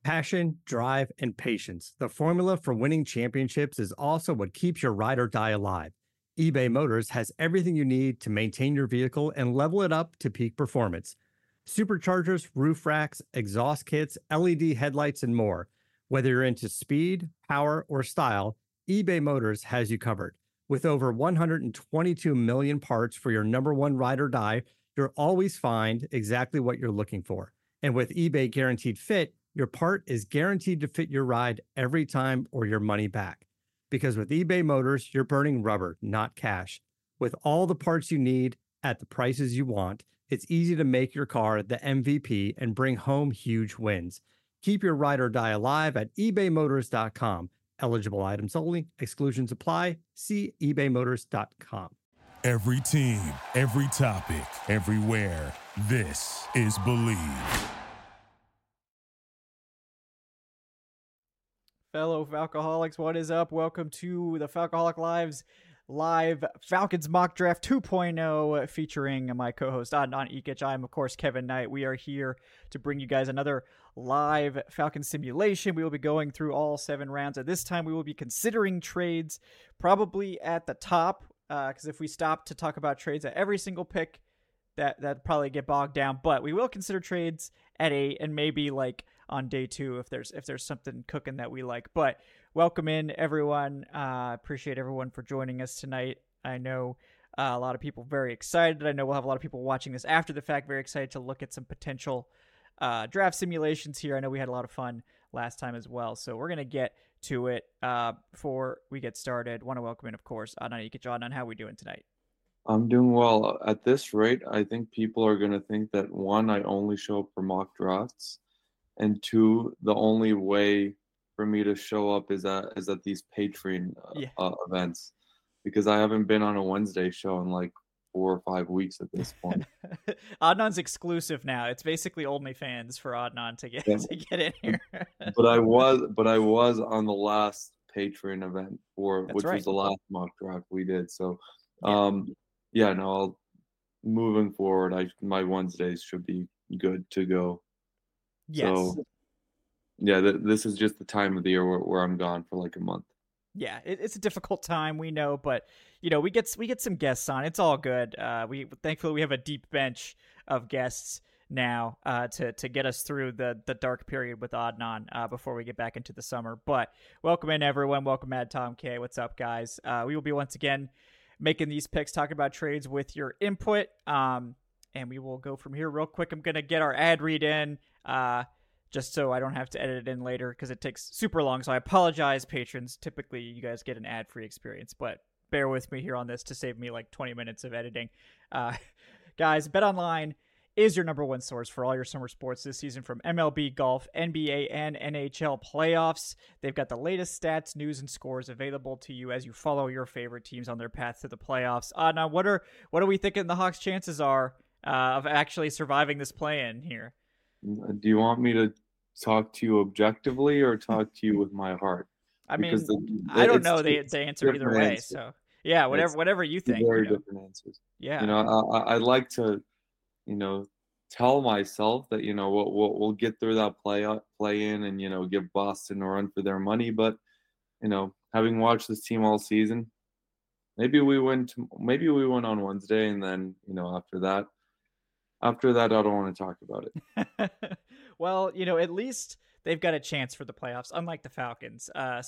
Passion, drive, and patience. The formula for winning championships is also what keeps your ride or die alive. eBay Motors has everything you need to maintain your vehicle and level it up to peak performance. Superchargers, roof racks, exhaust kits, LED headlights, and more. Whether you're into speed, power, or style, eBay Motors has you covered. With over 122 million parts for your number one ride or die, you'll always find exactly what you're looking for. And with eBay Guaranteed Fit, your part is guaranteed to fit your ride every time or your money back. Because with eBay Motors, you're burning rubber, not cash. With all the parts you need at the prices you want, it's easy to make your car the MVP and bring home huge wins. Keep your ride or die alive at ebaymotors.com. Eligible items only. Exclusions apply. See ebaymotors.com. Every team, every topic, everywhere. This is Believe. Fellow Falcoholics, what is up? Welcome to the Falcoholic Lives live Falcons mock draft 2.0 featuring my co-host Adnan Ikic. I'm, of course, Kevin Knight. We are here to bring you guys another live Falcon simulation. We will be going through all 7 rounds. At this time, we will be considering trades probably at the top, because if we stop to talk about trades at every single pick, that'd probably get bogged down. But we will consider trades at 8 and maybe like on day 2 if there's something cooking that we like. But welcome in, everyone. Appreciate everyone for joining us tonight. I know a lot of people very excited. I know we'll have a lot of people watching this after the fact very excited to look at some potential draft simulations here. I know we had a lot of fun last time as well, so we're going to get to it. Before we get started, want to welcome in, of course, Adnan Ikic. Adnan, how are we doing tonight? I'm doing well. At this rate, I think people are going to think that, 1, I only show up for mock drafts, and 2, the only way for me to show up is at these Patreon events, because I haven't been on a Wednesday show in like 4 or 5 weeks at this point. Adnan's exclusive now. It's basically OnlyFans for Adnan to get in here. but I was on the last Patreon event which right. was the last mock draft we did. So, yeah. Moving forward, my Wednesdays should be good to go. Yes. So, yeah, this is just the time of the year where I'm gone for like a month. Yeah, it's a difficult time, we know, but we get some guests on. It's all good. Thankfully we have a deep bench of guests now to get us through the dark period with Adnan before we get back into the summer. But welcome in, everyone. Welcome, Mad Tom K. What's up, guys? We will be once again making these picks, talking about trades with your input. And we will go from here real quick. I'm gonna get our ad read in. Just so I don't have to edit it in later because it takes super long. So I apologize, patrons. Typically, you guys get an ad-free experience, but bear with me here on this to save me like 20 minutes of editing. Guys, BetOnline is your number one source for all your summer sports this season, from MLB, golf, NBA, and NHL playoffs. They've got the latest stats, news, and scores available to you as you follow your favorite teams on their path to the playoffs. Now, what are we thinking the Hawks' chances are of actually surviving this play-in here? Do you want me to talk to you objectively or talk to you with my heart? I mean, I don't know the answer either way. Answers. So yeah, whatever you think. Very different answers. Yeah. I'd like to, tell myself that, we'll get through that play-in and, give Boston a run for their money. But, having watched this team all season, maybe we win on Wednesday. And then, after that, I don't want to talk about it. Well, at least they've got a chance for the playoffs, unlike the Falcons. No,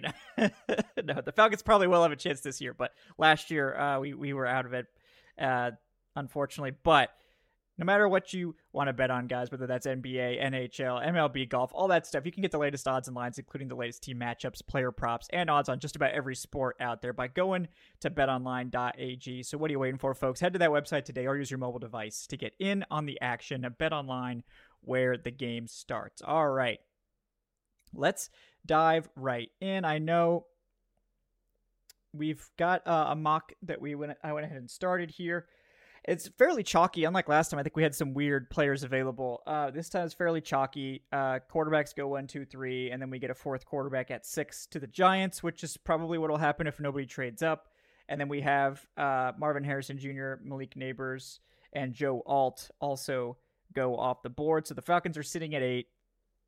the Falcons probably will have a chance this year, but last year we were out of it, unfortunately. But no matter what you want to bet on, guys, whether that's NBA, NHL, MLB, golf, all that stuff, you can get the latest odds and lines, including the latest team matchups, player props, and odds on just about every sport out there by going to betonline.ag. So what are you waiting for, folks? Head to that website today or use your mobile device to get in on the action at BetOnline, where the game starts. All right. Let's dive right in. I know we've got a mock that I went ahead and started here. It's fairly chalky. Unlike last time, I think we had some weird players available. This time it's fairly chalky. Quarterbacks go 1, 2, 3, and then we get a fourth quarterback at 6 to the Giants, which is probably what will happen if nobody trades up. And then we have Marvin Harrison Jr., Malik Neighbors, and Joe Alt also go off the board. So the Falcons are sitting at 8.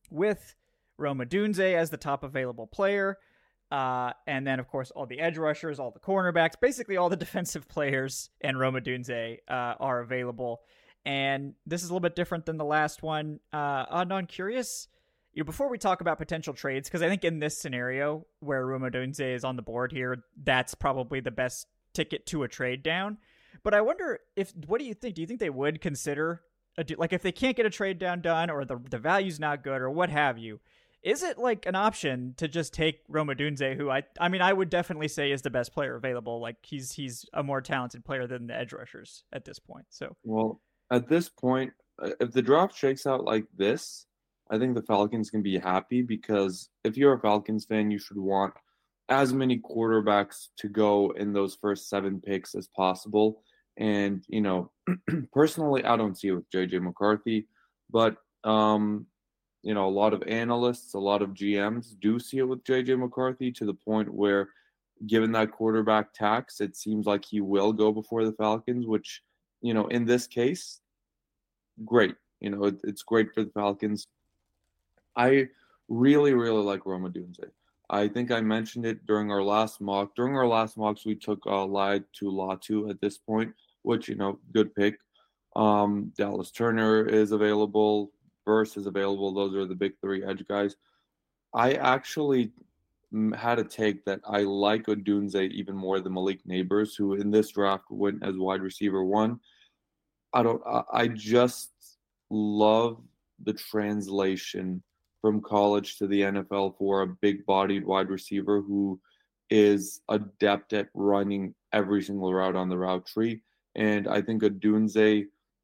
with Rome Odunze as the top available player. And then, of course, all the edge rushers, all the cornerbacks, basically all the defensive players and Rome Odunze are available. And this is a little bit different than the last one. Adnan, curious, before we talk about potential trades, because I think in this scenario where Rome Odunze is on the board here, that's probably the best ticket to a trade down. But I wonder what do you think? Do you think they would consider, like if they can't get a trade down done or the value's not good or what have you, is it like an option to just take Rome Odunze, who I would definitely say is the best player available. Like he's a more talented player than the edge rushers at this point. So, well, at this point, if the draft shakes out like this, I think the Falcons can be happy, because if you're a Falcons fan, you should want as many quarterbacks to go in those first 7 picks as possible. And, personally, I don't see it with JJ McCarthy, but, a lot of analysts, a lot of GMs do see it with JJ McCarthy, to the point where, given that quarterback tax, it seems like he will go before the Falcons, which, in this case, great. It's great for the Falcons. I really, really like Rome Odunze. I think I mentioned it during our last mock. During our last mocks, we took Laiatu Latu at this point, which, good pick. Dallas Turner is available. Verse is available. Those are the big 3 edge guys. I actually had a take that I like Odunze even more than Malik Neighbors, who in this draft went as wide receiver 1. I just love the translation from college to the NFL for a big-bodied wide receiver who is adept at running every single route on the route tree. And I think Odunze,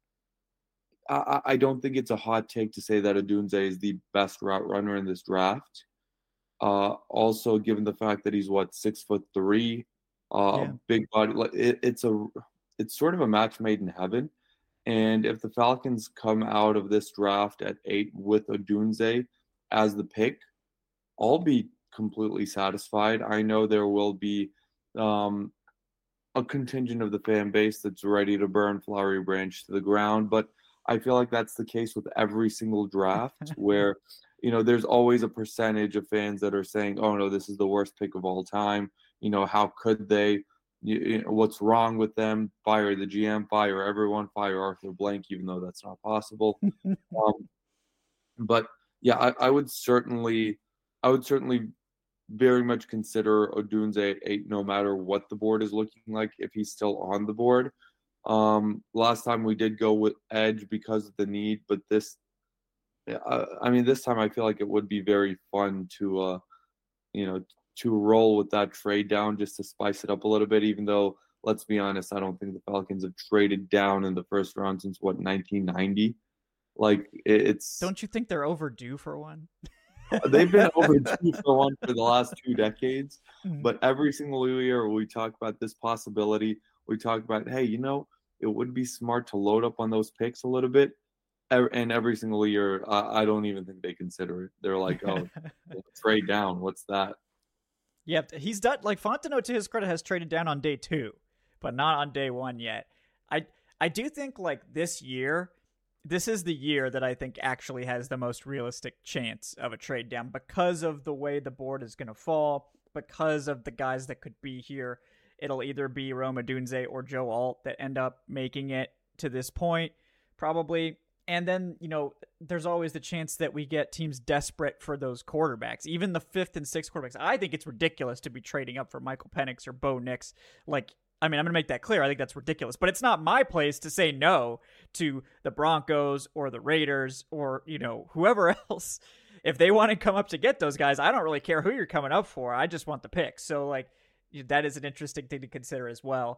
I don't think it's a hot take to say that Odunze is the best route runner in this draft. Also, given the fact that he's 6'3", big body, it's sort of a match made in heaven. And if the Falcons come out of this draft at 8 with Odunze as the pick, I'll be completely satisfied. I know there will be a contingent of the fan base that's ready to burn Flowery Branch to the ground, but I feel like that's the case with every single draft where, there's always a percentage of fans that are saying, oh no, this is the worst pick of all time. How could they? What's wrong with them? Fire the GM, fire everyone, fire Arthur Blank, even though that's not possible. But yeah, I would certainly very much consider Odunze at 8, no matter what the board is looking like, if he's still on the board. Last time we did go with edge because of the need, but this time I feel like it would be very fun to roll with that trade down just to spice it up a little bit, even though, let's be honest, I don't think the Falcons have traded down in the first round since 1990. Like it's. Don't you think they're overdue for one? They've been overdue for one for the last 2 decades, but every single year we talk about this possibility. We talk about, hey, it would be smart to load up on those picks a little bit. And every single year, I don't even think they consider it. They're like, oh, trade down. What's that? Yep, he's done. Like Fontenot, to his credit, has traded down on day 2, but not on day 1 yet. I do think like this year, this is the year that I think actually has the most realistic chance of a trade down because of the way the board is going to fall, because of the guys that could be here. It'll either be Rome Odunze or Joe Alt that end up making it to this point, probably. And then, there's always the chance that we get teams desperate for those quarterbacks, even the 5th and 6th quarterbacks. I think it's ridiculous to be trading up for Michael Penix or Bo Nix. I'm going to make that clear. I think that's ridiculous, but it's not my place to say no to the Broncos or the Raiders or, whoever else. If they want to come up to get those guys, I don't really care who you're coming up for. I just want the pick. So that is an interesting thing to consider as well.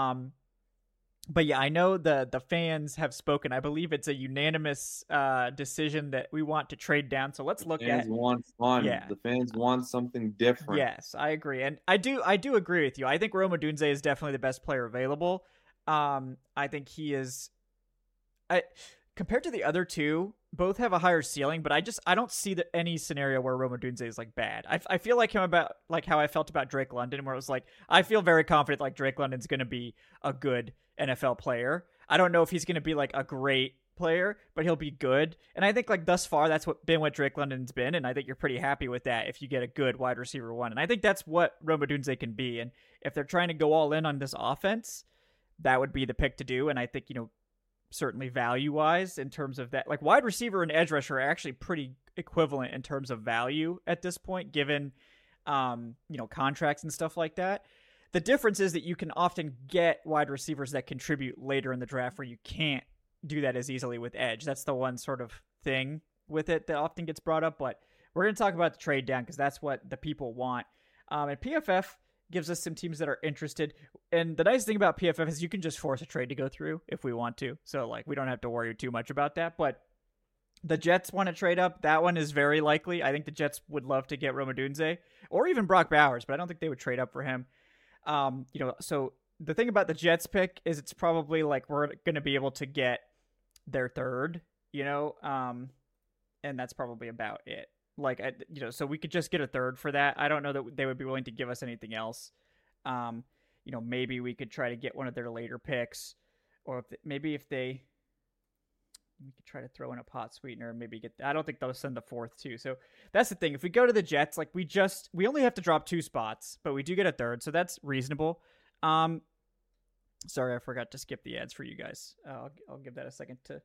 But yeah, I know the fans have spoken. I believe it's a unanimous decision that we want to trade down. So let's look at. The fans want fun. Yeah. The fans want something different. Yes, I agree, and I do agree with you. I think Rome Odunze is definitely the best player available. I think he is. Compared to the other 2, both have a higher ceiling, but I don't see any scenario where Rome Odunze is bad. I feel like him about how I felt about Drake London, where it was I feel very confident Drake London's going to be a good NFL player. I don't know if he's going to be a great player, but he'll be good. And I think like thus far that's what Drake London's been, and I think you're pretty happy with that if you get a good wide receiver one. And I think that's what Rome Odunze can be. And if they're trying to go all in on this offense, that would be the pick to do. And I think, certainly value wise in terms of that, like wide receiver and edge rusher are actually pretty equivalent in terms of value at this point, given contracts and stuff like that. The difference is that you can often get wide receivers that contribute later in the draft where you can't do that as easily with edge. That's the one sort of thing with it that often gets brought up, but we're going to talk about the trade down because that's what the people want. And PFF gives us some teams that are interested. And the nice thing about PFF is you can just force a trade to go through if we want to. So like we don't have to worry too much about that, but the Jets want to trade up. That one is very likely. I think the Jets would love to get Rome Odunze or even Brock Bowers, but I don't think they would trade up for him. So the thing about the Jets pick is it's probably like we're going to be able to get their third, and that's probably about it. Like, so we could just get a third for that. I don't know that they would be willing to give us anything else. Maybe we could try to get one of their later picks, or we could try to throw in a pot sweetener and maybe I don't think they'll send the fourth too. So that's the thing. If we go to the Jets, like we only have to drop 2 spots, but we do get a third. So that's reasonable. Sorry, I forgot to skip the ads for you guys. I'll give that a second to,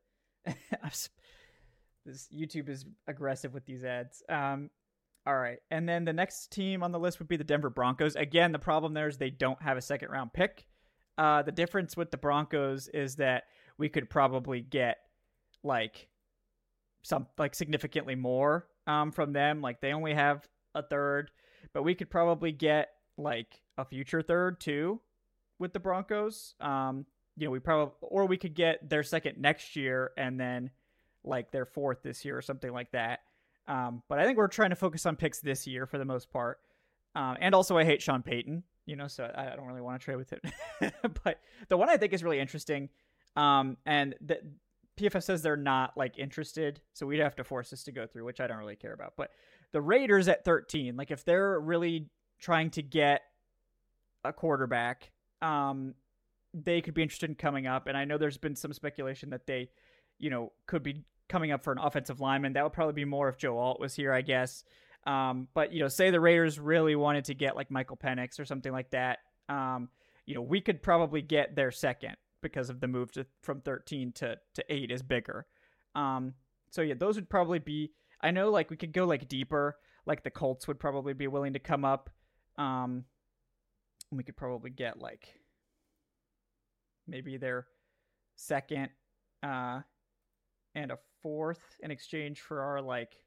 this YouTube is aggressive with these ads. All right. And then the next team on the list would be the Denver Broncos. Again, the problem there is they don't have a second round pick. The difference with the Broncos is that we could probably get significantly more from them. Like they only have a third, but we could probably get like a future third too with the Broncos. We could get their second next year and then like their fourth this year or something like that. But I think we're trying to focus on picks this year for the most part. And also I hate Sean Payton, so I don't really want to trade with him. But the one I think is really interesting, and the PFF says they're not like interested, so we'd have to force this to go through, which I don't really care about. But the Raiders at 13, like if they're really trying to get a quarterback, they could be interested in coming up. And I know there's been some speculation that they, could be coming up for an offensive lineman. That would probably be more if Joe Alt was here, I guess. But say the Raiders really wanted to get like Michael Penix or something like that. We could probably get their second, because of the move from 13 to 8 is bigger. Those would probably be, I know like we could go like deeper, like the Colts would probably be willing to come up. We could probably get like maybe their second and a fourth in exchange for our like,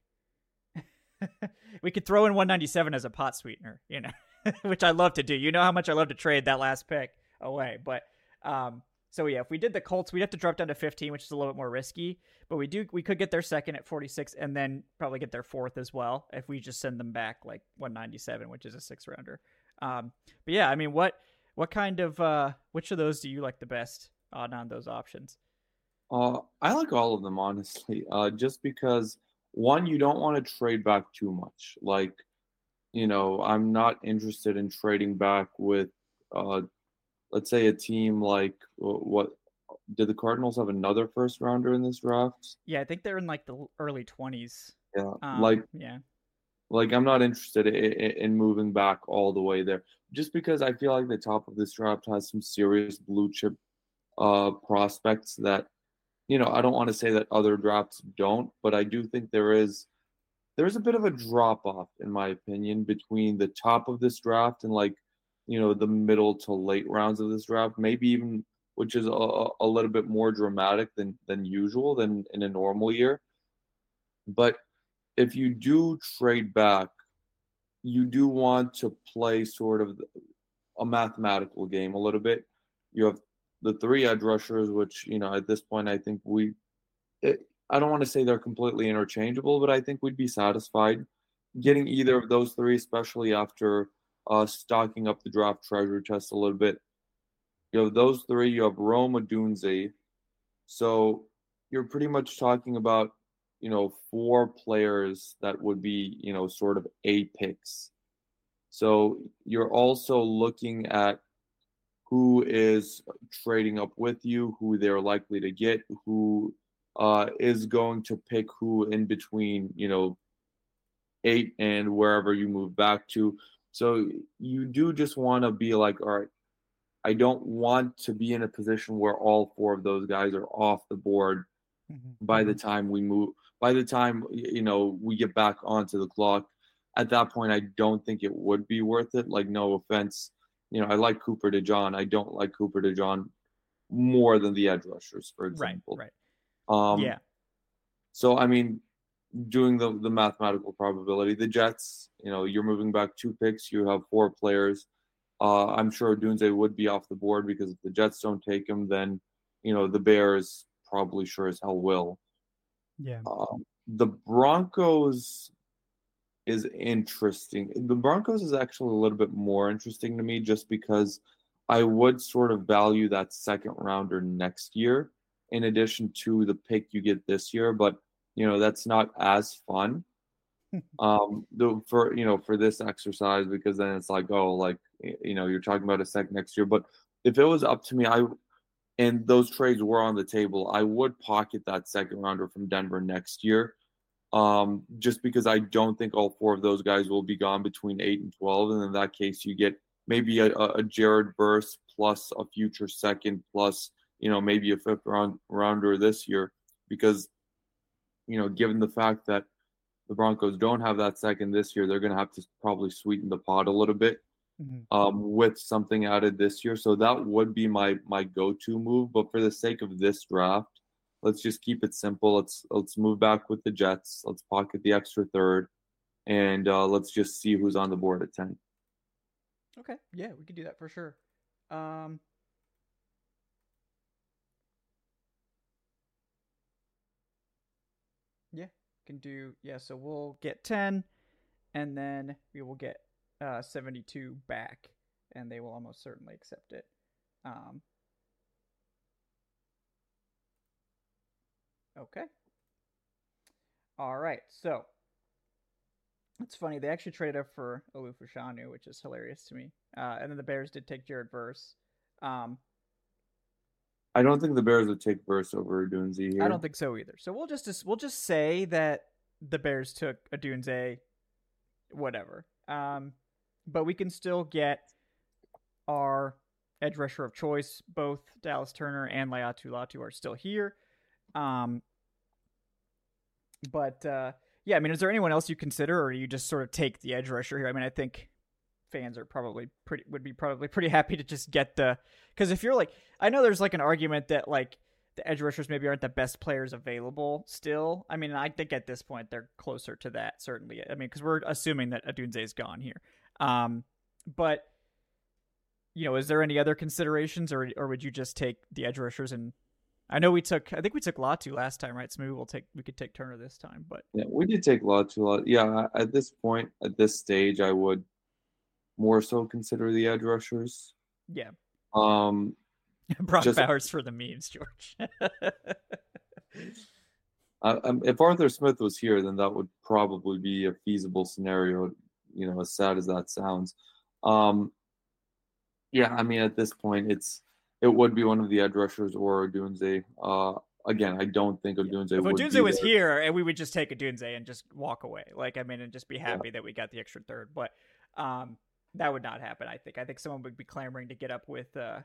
we could throw in 197 as a pot sweetener, which I love to do. You know how much I love to trade that last pick away, but, so yeah, if we did the Colts, we'd have to drop down to 15, which is a little bit more risky. But we could get their second at 46, and then probably get their fourth as well if we just send them back like 197, which is a 6-rounder. But yeah, I mean, what kind of which of those do you like the best on those options? I like all of them, honestly. Just because one, you don't want to trade back too much. Like, I'm not interested in trading back with let's say a team like what did the Cardinals have another first rounder in this draft? Yeah, I think they're in like the early 20s. Yeah, like I'm not interested in moving back all the way there, just because I feel like the top of this draft has some serious blue chip prospects that I don't want to say that other drafts don't, but I do think there's a bit of a drop off, in my opinion, between the top of this draft and like the middle to late rounds of this draft, maybe even, which is a little bit more dramatic than usual than in a normal year. But if you do trade back, you do want to play sort of a mathematical game a little bit. You have the 3 edge rushers, which, at this point, I think I don't want to say they're completely interchangeable, but I think we'd be satisfied getting either of those 3, especially after stocking up the draft treasure chest a little bit. You have those 3, you have Rome Odunze. So you're pretty much talking about, 4 players that would be, sort of A picks. So you're also looking at who is trading up with you, who they're likely to get, who is going to pick who in between, 8 and wherever you move back to. So you do just want to be like, all right, I don't want to be in a position where all 4 of those guys are off the board by the time we move. By the time we get back onto the clock, at that point, I don't think it would be worth it. Like, no offense, I like Cooper DeJean. I don't like Cooper DeJean more than the edge rushers, for example. Right. Yeah. So I mean, doing the mathematical probability, the Jets, you're moving back 2 picks. You have 4 players. I'm sure Odunze would be off the board because if the Jets don't take him, then the Bears probably sure as hell will. Yeah. The Broncos is interesting. The Broncos is actually a little bit more interesting to me just because I would sort of value that second rounder next year in addition to the pick you get this year, but that's not as fun. For this exercise, because then it's like, you're talking about a second next year. But if it was up to me, and those trades were on the table, I would pocket that second rounder from Denver next year. Just because I don't think all 4 of those guys will be gone between 8 and 12. And in that case, you get maybe a Jared Verse plus a future second plus, maybe a 5th rounder this year. Because, given the fact that the Broncos don't have that second this year, they're going to have to probably sweeten the pot a little bit with something added this year. So that would be my go-to move. But for the sake of this draft, let's just keep it simple. Let's move back with the Jets. Let's pocket the extra 3rd, and let's just see who's on the board at 10. Okay, yeah, we could do that for sure. Yeah, can do. Yeah, so we'll get 10, and then we will get 72 back, and they will almost certainly accept it. Okay. All right. So it's funny. They actually traded up for Olu-Fashanu, which is hilarious to me. And then the Bears did take Jared Verse. I don't think the Bears would take Verse over Odunze here. I don't think so either. So we'll just say that the Bears took Odunze, whatever. But we can still get our edge rusher of choice. Both Dallas Turner and Laiatu Latu are still here. Yeah, I mean, is there anyone else you consider, or you just sort of take the edge rusher here? I mean, I think fans are would be pretty happy to just get because if you're like, I know there's like an argument that like the edge rushers maybe aren't the best players available still. I mean, I think at this point they're closer to that, certainly. I mean, because we're assuming that Odunze is gone here. But is there any other considerations, or would you just take the edge rushers? And I think we took Latu last time, right? So maybe we could take Turner this time. But yeah, we did take Latu. Yeah, at this point, at this stage, I would more so consider the edge rushers. Yeah. Brock Bowers for the memes, George. If Arthur Smith was here, then that would probably be a feasible scenario. As sad as that sounds. Yeah, I mean, at this point, it would be one of the edge rushers or Odunze. Again, I don't think Odunze if would Odunze was here, and we would just take Odunze and just walk away. And just be happy that we got the extra 3rd. But that would not happen, I think. I think someone would be clamoring to get up with the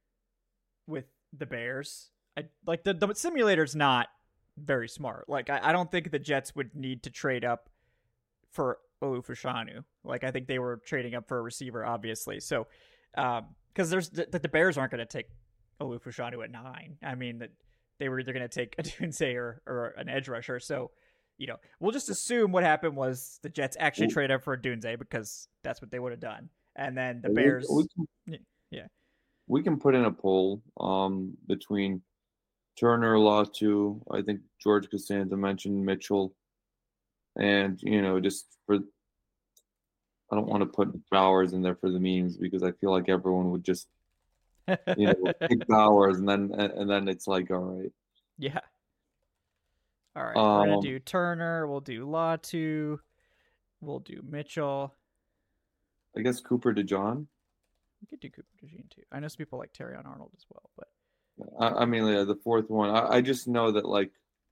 Bears. The simulator's not very smart. I don't think the Jets would need to trade up for Olu-Fashanu. I think they were trading up for a receiver, obviously. So, because the Bears aren't going to take Olu-Fashanu at 9. I mean, that they were either going to take Odunze or an edge rusher. So, we'll just assume what happened was the Jets actually traded up for Odunze because that's what they would have done. And then the Bears... We can put in a poll between Turner, Latu, I think George Costanza mentioned Mitchell, and, just for... I don't want to put Bowers in there for the memes because I feel like everyone would just, pick Bowers and then it's like, all right. Yeah. All right. We're going to do Turner. We'll do Latu. We'll do Mitchell. I guess Cooper DeJean. We could do Cooper DeJean too. I know some people like Terrion Arnold as well, but I mean, yeah, the 4th one. I just know that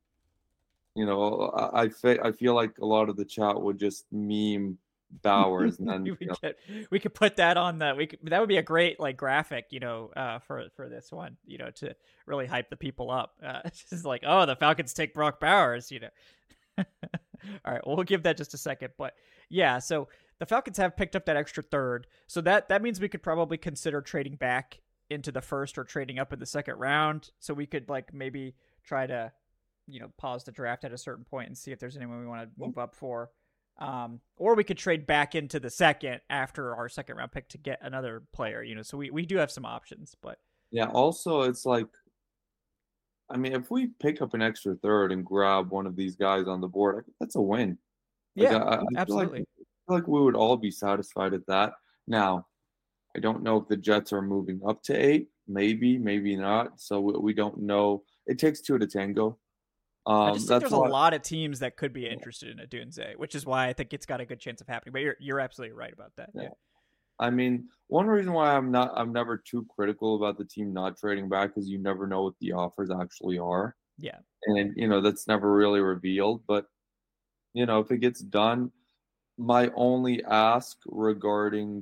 I feel like a lot of the chat would just meme Bowers, and then we could put that on that would be a great like graphic, for this one, to really hype the people up. It's just like, oh, the Falcons take Brock Bowers. All right, well, we'll give that just a second, but yeah, so the Falcons have picked up that extra third, so that means we could probably consider trading back into the first or trading up in the second round. So we could like maybe try to pause the draft at a certain point and see if there's anyone we want to move up for. Or we could trade back into the second after our second round pick to get another player, so we do have some options, but yeah, also it's like, I mean, if we pick up an extra third and grab one of these guys on the board, I think that's a win. Like, yeah, I absolutely. feel like we would all be satisfied at that. Now, I don't know if the Jets are moving up to 8, maybe not. So we don't know. It takes 2 to tango. I just think there's a lot of teams that could be interested in a Dunze, which is why I think it's got a good chance of happening. But you're absolutely right about that. Yeah. I mean, one reason why I'm never too critical about the team not trading back is you never know what the offers actually are. Yeah. And that's never really revealed. But if it gets done, my only ask regarding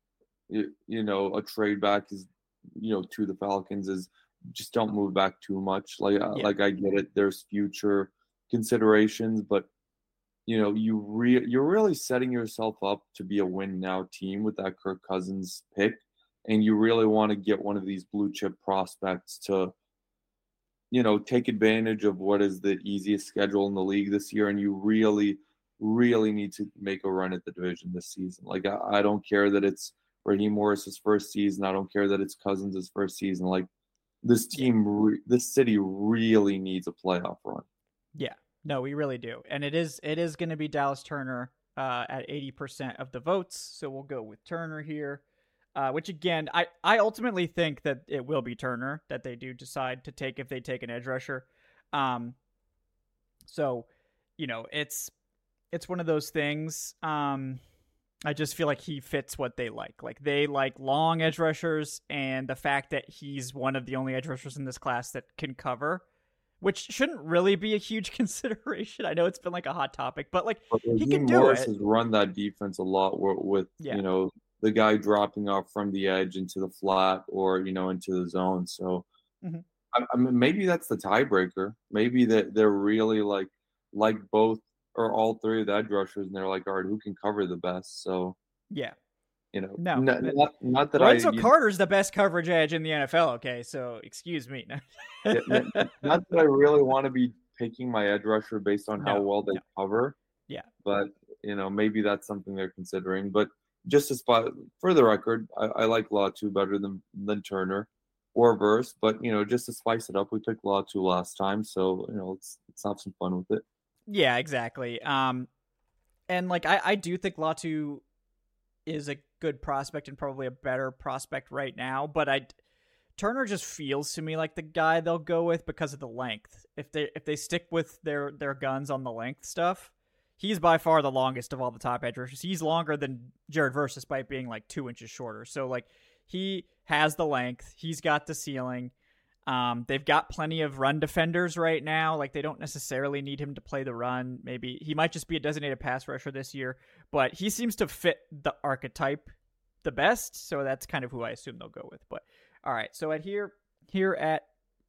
a trade back is to the Falcons is just don't move back too much. Like I get it, there's future considerations, but you're really setting yourself up to be a win now team with that Kirk Cousins pick, and you really want to get one of these blue chip prospects to take advantage of what is the easiest schedule in the league this year, and you really need to make a run at the division this season. Like I don't care that it's Raheem Morris's first season, I don't care that it's Cousins' first season. Like this team, this city really needs a playoff run. Yeah. No, we really do. And it is going to be Dallas Turner at 80% of the votes. So we'll go with Turner here, which again, I ultimately think that it will be Turner that they do decide to take if they take an edge rusher. So, it's one of those things. I just feel like he fits what they like. Like they like long edge rushers, and the fact that he's one of the only edge rushers in this class that can cover, which shouldn't really be a huge consideration. I know it's been like a hot topic, but like he can do Morris it. has run that defense a lot with the guy dropping off from the edge into the flat or into the zone. So I mean, maybe that's the tiebreaker. Maybe that they're really like both or all three of the edge rushers, and they're like, all right, who can cover the best? So yeah. No, not that Lorenzo Carter's the best coverage edge in the NFL. Okay, so excuse me. Not that I really want to be picking my edge rusher based on how well they cover. Yeah, but maybe that's something they're considering. But just for the record, I like Latu better than Turner or Verse. But just to spice it up, we picked Latu last time, so let's have some fun with it. Yeah, exactly. And like I do think Latu is a good prospect and probably a better prospect right now, but Turner just feels to me like the guy they'll go with because of the length. If they stick with their guns on the length stuff, he's by far the longest of all the top edge rushers. He's longer than Jared Verse despite being like 2 inches shorter. So like he has the length, he's got the ceiling. They've got plenty of run defenders right now. Like they don't necessarily need him to play the run. Maybe he might just be a designated pass rusher this year, but he seems to fit the archetype the best. So that's kind of who I assume they'll go with. But all right. So here at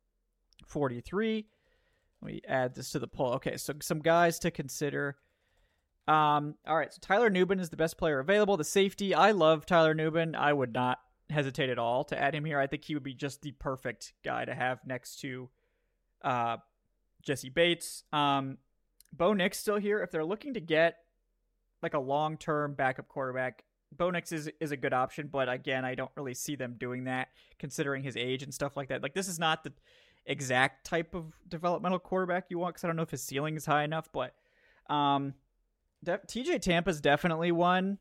43, let me add this to the poll. Okay. So some guys to consider. All right. So Tyler Nubin is the best player available. The safety. I love Tyler Nubin. I would not hesitate at all to add him here. I think he would be just the perfect guy to have next to Jesse Bates. Bo Nix still here. If they're looking to get like a long-term backup quarterback, Bo Nix is a good option, but again, I don't really see them doing that considering his age and stuff like that. Like this is not the exact type of developmental quarterback you want because I don't know if his ceiling is high enough, but TJ Tampa's definitely one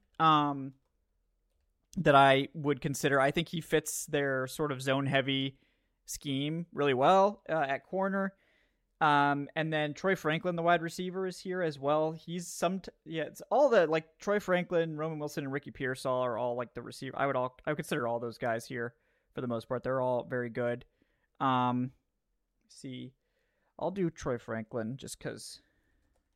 that I would consider. I think he fits their sort of zone-heavy scheme really well at corner. And then Troy Franklin, the wide receiver, is here as well. He's it's all the like Troy Franklin, Roman Wilson, and Ricky Pearsall are all like the receiver. I would consider all those guys here for the most part. They're all very good. See, I'll do Troy Franklin just because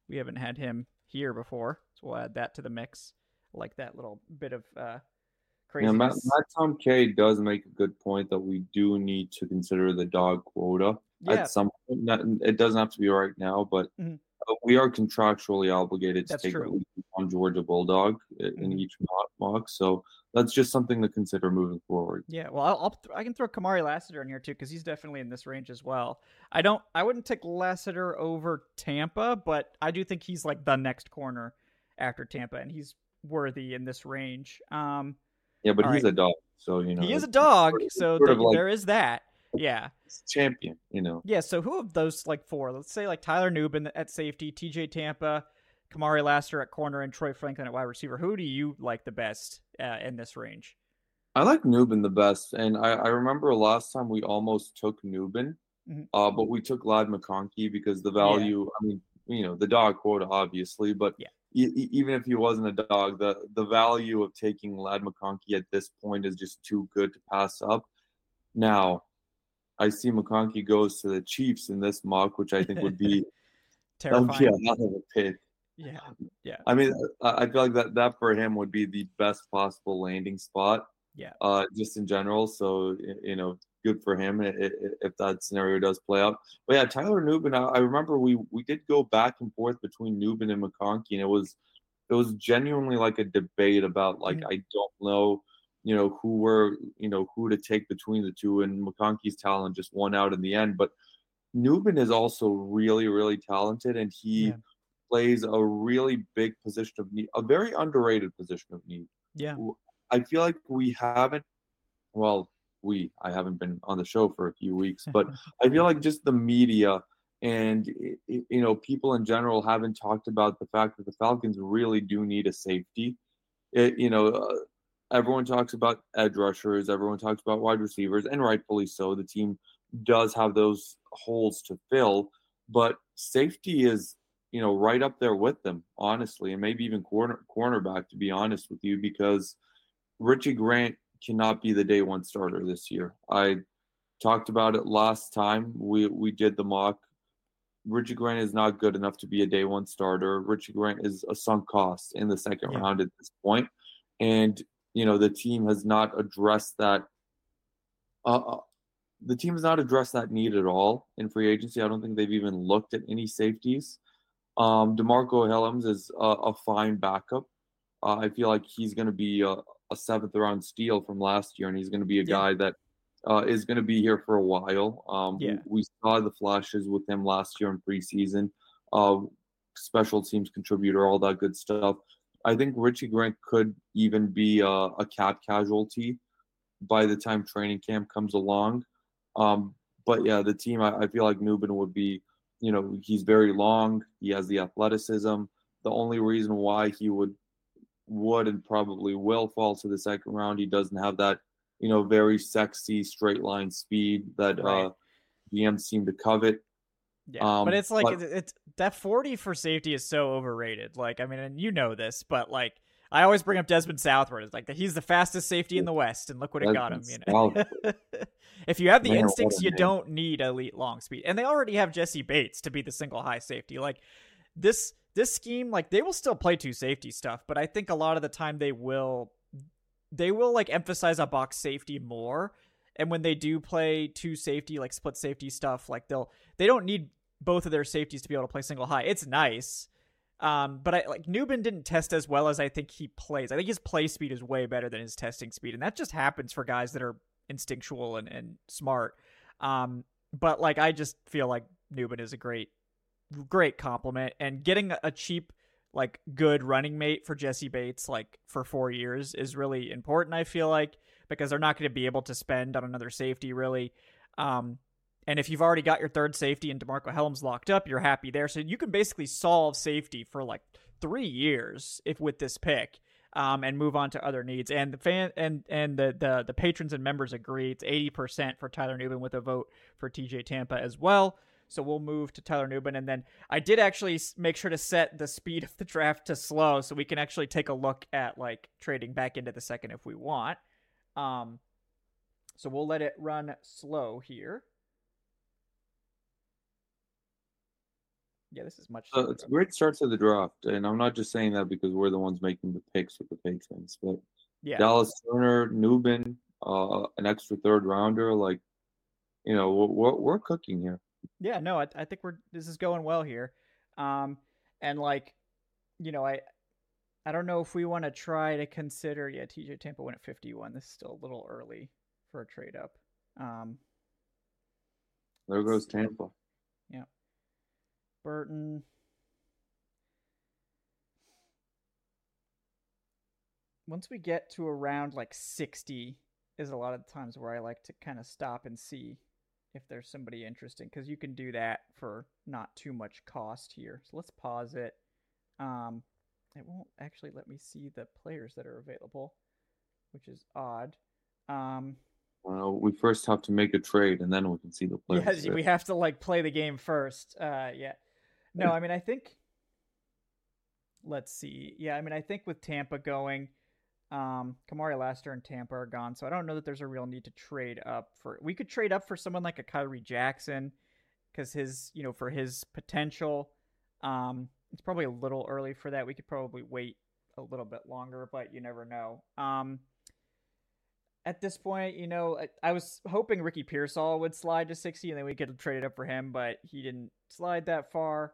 We haven't had him here before, so we'll add that to the mix. I like that little bit of Yeah, craziness. Matt Tom K does make a good point that we do need to consider the dog quota Yeah, at some point. It doesn't have to be right now, but Mhm. we are contractually obligated to That's take at true. least one Georgia Bulldog in Mhm. each mock. So that's just something to consider moving forward. Yeah, well, I can throw Kamari Lassiter in here too because he's definitely in this range as well. I wouldn't take Lassiter over Tampa, but I do think he's like the next corner after Tampa, and he's worthy in this range. Yeah, but All he's right, a dog, so he is a it's dog, so sort of like there is that. Yeah, champion. yeah. So who of those like four? Let's say like Tyler Nubin at safety, TJ Tampa, Kamari Lassiter at corner, and Troy Franklin at wide receiver. Who do you like the best in this range? I like Nubin the best, and I remember last time we almost took Nubin, Mhm. but we took Lad McConkey because the Yeah, value. I mean, the dog quota, obviously, but yeah. even if he wasn't a dog, the value of taking Lad McConkey at this point is just too good to pass up. Now, I see McConkey goes to the Chiefs in this mock, which I think would be that would be a Terrifying. hell of a pick. Yeah, yeah, I mean, I feel like that for him would be the best possible landing spot, yeah. just in general. So good for him if that scenario does play out. But yeah, Tyler Nubin, I remember we did go back and forth between Nubin and McConkey, and it was genuinely like a debate about like Mhm. I don't know, who to take between the two, and McConkey's talent just won out in the end. But Nubin is also really, really talented, and he Yeah, plays a really big position of need, a very underrated position of need. yeah, I feel like we haven't, well, I haven't been on the show for a few weeks, but I feel like just the media and, people in general haven't talked about the fact that the Falcons really do need a safety. Everyone talks about edge rushers, everyone talks about wide receivers, and rightfully so. The team does have those holes to fill, but safety is, right up there with them, honestly, and maybe even cornerback, to be honest with you, because Richie Grant cannot be the day one starter this year. I talked about it last time we did the mock. Richie Grant is not good enough to be a day one starter. Richie Grant is a sunk cost in the second yeah, round at this point. And, the team has not addressed that. Uh, uh, the team has not addressed that need at all in free agency. I don't think they've even looked at any safeties. DeMarco Hellams is a fine backup. I feel like he's going to be a seventh round steal from last year, and he's going to be a yeah, guy that is going to be here for a while. yeah, We saw the flashes with him last year in preseason. Uh, Special teams contributor, all that good stuff. I think Richie Grant could even be a cap casualty by the time training camp comes along. But yeah, the team, I feel like Nubin would be, he's very long. He has the athleticism. The only reason why he would and probably will fall to the second round, he doesn't have that, very sexy straight line speed that right. GMs seem to covet. Yeah, but it's like But it's that 40 for safety is so overrated. Like, I mean, and you know this, but like I always bring up Desmond Southward. It's like he's the fastest safety in the West, and look what it got him. that's You know, if you have the man, what instincts, a you name. don't need elite long speed, and they already have Jesse Bates to be the single high safety. Like this scheme, like they will still play two safety stuff, but I think a lot of the time they will like emphasize a box safety more. And when they do play two safety, like split safety stuff, like they don't need both of their safeties to be able to play single high. It's nice. But Nubin didn't test as well as I think he plays. I think his play speed is way better than his testing speed. And that just happens for guys that are instinctual and smart. But like I just feel like Nubin is a great compliment, and getting a cheap like good running mate for Jesse Bates like for 4 years is really important, I feel like, because they're not going to be able to spend on another safety really. And if you've already got your third safety and DeMarco Hellams locked up, you're happy there. So you can basically solve safety for like 3 years if with this pick. And move on to other needs. And the fan and the patrons and members agree. It's 80% for Tyler Nubin with a vote for TJ Tampa as well. So we'll move to Tyler Nubin. And then I did actually make sure to set the speed of the draft to slow so we can actually take a look at like trading back into the second if we want. So we'll let it run slow here. Yeah, this is much. It's a great start to the draft, and I'm not just saying that because we're the ones making the picks with the Patriots, but Yeah. Dallas Turner, Newbin, an extra third rounder, like we're cooking here. Yeah, no, I think this is going well here. And like, I don't know if we want to try to consider. Yeah, TJ Tampa went at 51. This is still a little early for a trade up. There goes Tampa. Yeah. Burton. Once we get to around like 60 is a lot of the times where I like to kind of stop and see if there's somebody interesting, because you can do that for not too much cost here. So let's pause it. It won't actually let me see the players that are available, which is odd. Well, we first have to make a trade, and then we can see the players. Yes, we have to like play the game first. Yeah. No, I mean, I think. Let's see. Yeah, I mean, I think with Tampa going, Kamari Lassiter and Tampa are gone, so I don't know that there's a real need to trade up for. We could trade up for someone like a Kyrie Jackson, because for his potential. It's probably a little early for that. We could probably wait a little bit longer, but you never know. At this point, I was hoping Ricky Pearsall would slide to 60 and then we could trade it up for him, but he didn't slide that far.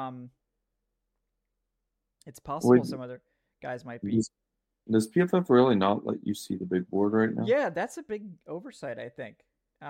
It's possible some other guys might be. Does PFF really not let you see the big board right now? Yeah, that's a big oversight, I think.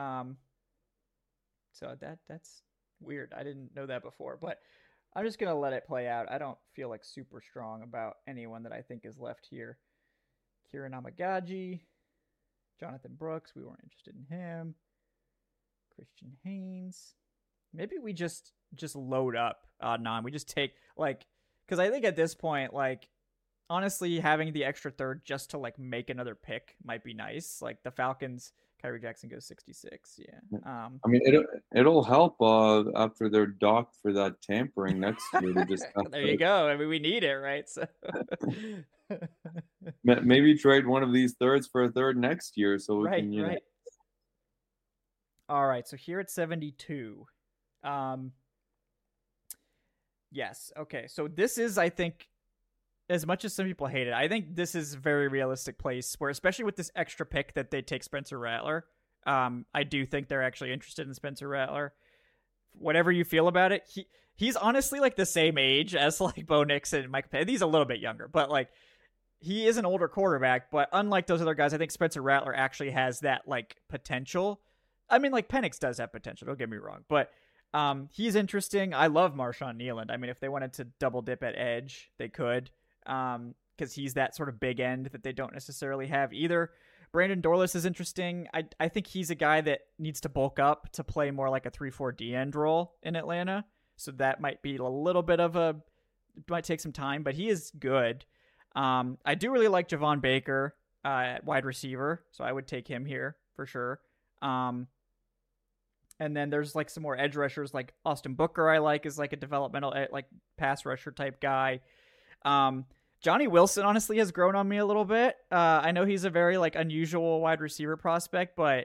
So that's weird. I didn't know that before, but I'm just going to let it play out. I don't feel like super strong about anyone that I think is left here. Kieran Amagaji, Jonathan Brooks, we weren't interested in him. Christian Haynes. Maybe we just load up non. We just take, because I think at this point, honestly, having the extra third just to, make another pick might be nice. Like, the Falcons, Kyrie Jackson goes 66. Yeah. I mean, it'll help after they're docked for that tampering next year. To just there you go. I mean, we need it, right? So maybe trade one of these thirds for a third next year, so we can. Right. All right. So here at 72. Yes. Okay. So this is, I think, as much as some people hate it, I think this is a very realistic place where, especially with this extra pick, that they take Spencer Rattler. I do think they're actually interested in Spencer Rattler. Whatever you feel about it, he's honestly the same age as Bo Nix and Mike Penix. He's a little bit younger, but he is an older quarterback. But unlike those other guys, I think Spencer Rattler actually has that potential. I mean, Penix does have potential. Don't get me wrong, but he's interesting. I love Marshawn Nealand. I mean, if they wanted to double dip at edge, they could. Because he's that sort of big end that they don't necessarily have either. Brandon Dorlus is interesting. I think he's a guy that needs to bulk up to play more like a 3-4 D end role in Atlanta. So that might be a little bit of it might take some time, but he is good. I do really like Javon Baker at wide receiver, so I would take him here for sure. And then there's some more edge rushers, like Austin Booker. I like is a developmental pass rusher type guy. Johnny Wilson honestly has grown on me a little bit. I know he's a very unusual wide receiver prospect, but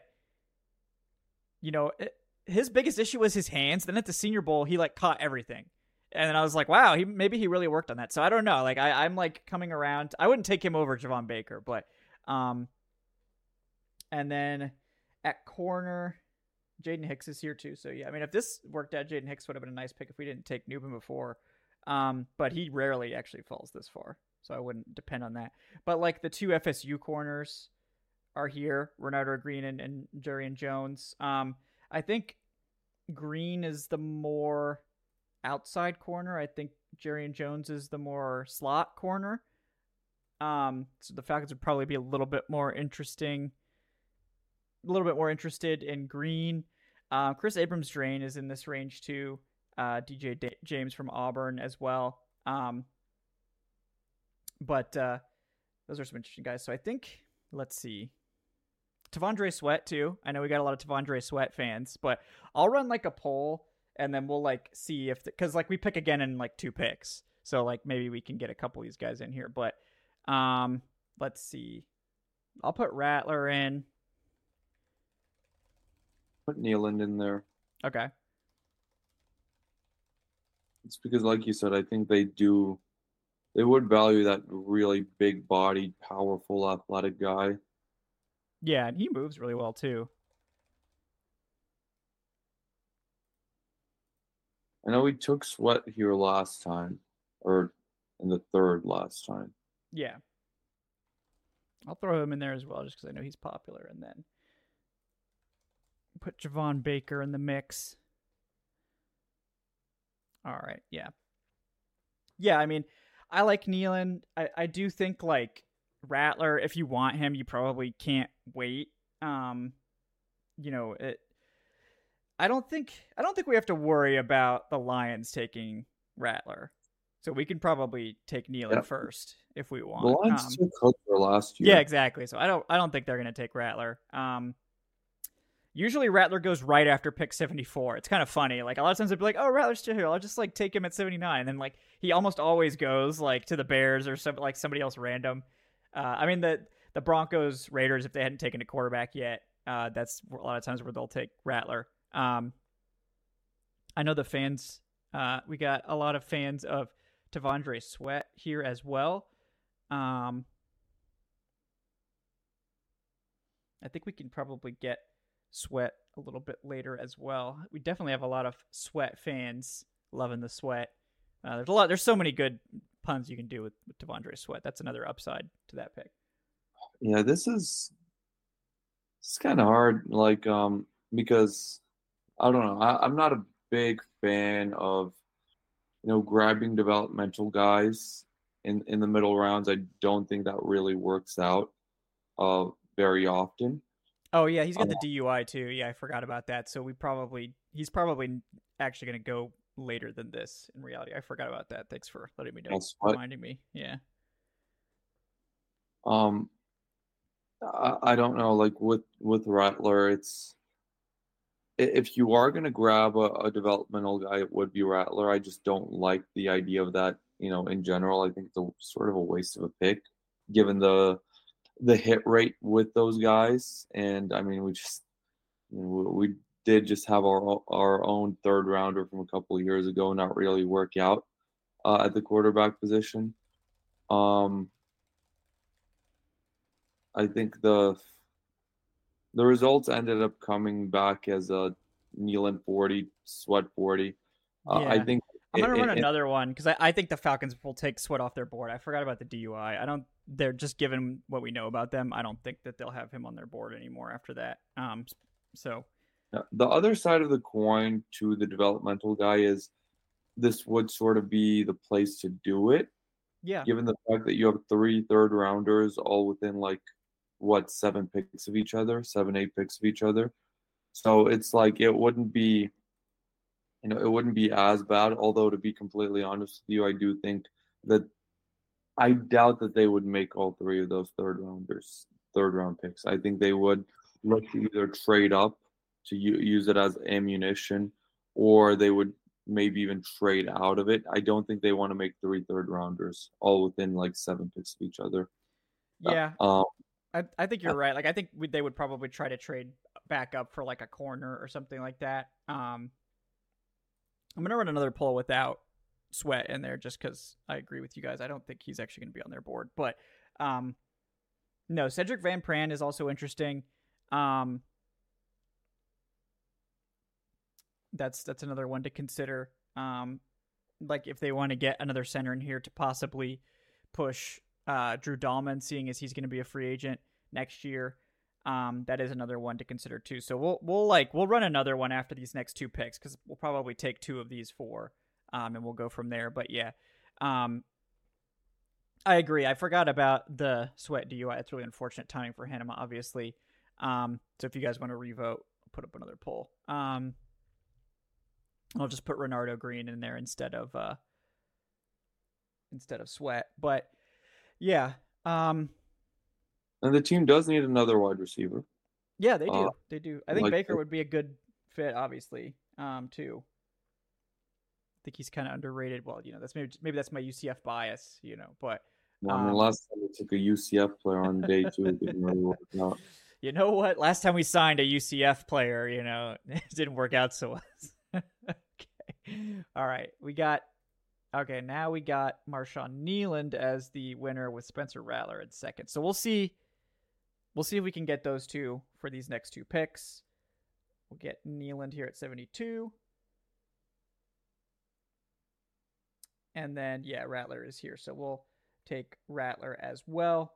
his biggest issue was his hands. Then at the Senior Bowl, he caught everything, and then I was like, wow, maybe he really worked on that. So I don't know. I'm coming around. I wouldn't take him over Javon Baker, but and then at corner, Jaden Hicks is here too. So yeah, I mean, if this worked out, Jaden Hicks would have been a nice pick if we didn't take Newbin before. But he rarely actually falls this far, so I wouldn't depend on that. But the two FSU corners are here, Renardo Green and Jarian Jones. I think Green is the more outside corner. I think Jarian Jones is the more slot corner. So the Falcons would probably be a little bit more interested in Green. Chris Abrams-Drain is in this range too. DJ James from Auburn as well. But those are some interesting guys. So I think, let's see. T'Vondre Sweat too. I know we got a lot of T'Vondre Sweat fans, but I'll run a poll and then we'll see if, because we pick again in 2 picks. So maybe we can get a couple of these guys in here, but let's see. I'll put Rattler in. Put Nealand in there. Okay. It's because, like you said, I think they would value that really big-bodied, powerful, athletic guy. Yeah, and he moves really well too. I know we took Sweat here last time, or in the third last time. Yeah. I'll throw him in there as well just because I know he's popular. And then put Javon Baker in the mix. All right. Yeah. Yeah, I mean, I like Nealon. I do think, like, Rattler, if you want him, you probably can't wait. You know, I don't think we have to worry about the Lions taking Rattler. So we can probably take Nealon first if we want. The Lions took Hooker last year. Yeah, exactly. So I don't think they're going to take Rattler. Usually Rattler goes right after pick 74. It's kind of funny. Like, a lot of times they'd be like, "Oh, Rattler's still here. I'll just like take him at 79." And then like he almost always goes like to the Bears or somebody else random. I mean the Broncos, Raiders, if they hadn't taken a quarterback yet, that's a lot of times where they'll take Rattler. I know the fans. We got a lot of fans of T'Vondre Sweat here as well. I think we can probably get Sweat a little bit later as well. We definitely have a lot of Sweat fans loving the Sweat. There's so many good puns you can do with T'Vondre Sweat. That's another upside to that pick. Yeah, it's kind of hard, like, because I don't know. I'm not a big fan of, grabbing developmental guys in the middle rounds. I don't think that really works out very often. Oh yeah, he's got the DUI too. Yeah, I forgot about that. So he's probably actually going to go later than this in reality. I forgot about that. Thanks for letting me know, reminding me. Yeah. I don't know. Like with Rattler, it's if you are going to grab a developmental guy, it would be Rattler. I just don't like the idea of that. In general, I think it's sort of a waste of a pick, given the hit rate with those guys. And I mean, we did just have our own third rounder from a couple of years ago not really work out at the quarterback position. I think the results ended up coming back as a Nealon 40, Sweat 40. Yeah. I think I'm gonna run another one because I think the Falcons will take Sweat off their board. I forgot about the DUI. They're just given what we know about them. I don't think that they'll have him on their board anymore after that. So the other side of the coin to the developmental guy is this would sort of be the place to do it. Yeah. Given the fact that you have 3 third rounders all within 7 picks of each other, 7, 8 picks of each other. So it's like it wouldn't be as bad. Although, to be completely honest with you, I do think that I doubt that they would make all 3 of those third round picks. I think they would look to either trade up to use it as ammunition, or they would maybe even trade out of it. I don't think they want to make 3 third rounders all within 7 picks of each other. Yeah. I think you're right. Like, I think they would probably try to trade back up for a corner or something like that. I'm gonna run another poll without Sweat in there just because I agree with you guys. I don't think he's actually gonna be on their board, but no, Cedric Van Pran is also interesting. That's another one to consider. If they want to get another center in here to possibly push Drew Dahlman, seeing as he's going to be a free agent next year. That is another one to consider too. So we'll run another one after these next 2 picks because we'll probably take 2 of these 4, and we'll go from there. But yeah, I agree. I forgot about the Sweat DUI. It's really unfortunate timing for him, obviously. So if you guys want to revote, I'll put up another poll. I'll just put Renardo Green in there instead of Sweat. But yeah. And the team does need another wide receiver. Yeah, they do. They do. I think Baker would be a good fit, obviously, too. I think he's kind of underrated. Well, that's maybe that's my UCF bias, but last time we took a UCF player on day 2, it didn't really work out. You know what? Last time we signed a UCF player, it didn't work out so well. Okay. All right. We got Okay, now we got Marshawn Nealand as the winner with Spencer Rattler at second. So we'll see. We'll see if we can get those two for these next two picks. We'll get Nealand here at 72. And then, yeah, Rattler is here. So we'll take Rattler as well.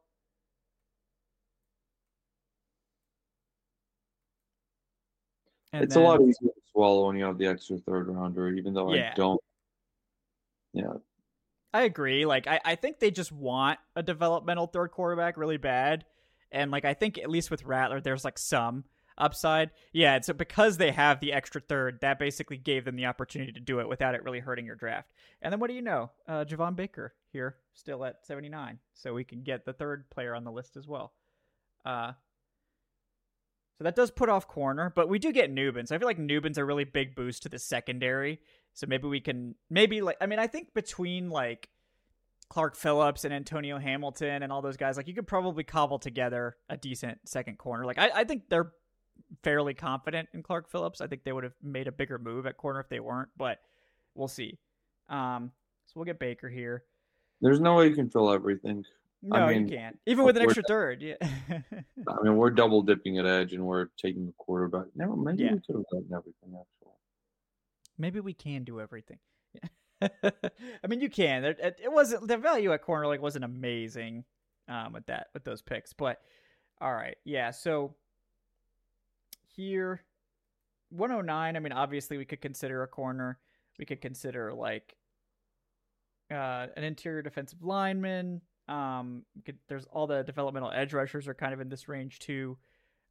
And it's a lot easier to swallow when you have the extra third rounder, even though I don't. Yeah. I agree. Like, I think they just want a developmental third quarterback really bad. And, like, I think at least with Rattler, there's, like, some upside. Yeah, and so because they have the extra third, that basically gave them the opportunity to do it without it really hurting your draft. And then what do you know? Javon Baker here, still at 79. So we can get the third player on the list as well. So that does put off corner, but we do get Nubin. So I feel like Nubin's a really big boost to the secondary. So maybe we can, I think between, like, Clark Phillips and Antonio Hamilton and all those guys, like, you could probably cobble together a decent second corner. Like, I think they're fairly confident in Clark Phillips. I think they would have made a bigger move at corner if they weren't, but we'll see. So we'll get Baker here. There's no way you can fill everything. No, you can't. Even with an extra third, yeah. I mean, we're double dipping at edge and we're taking the quarterback. Maybe we could have done everything, actually. Maybe we can do everything. I mean, you can. It wasn't, the value at corner like wasn't amazing with those picks, but all right, yeah. So here, 109. I mean, obviously we could consider a corner. We could consider like an interior defensive lineman. There's all the developmental edge rushers are kind of in this range too.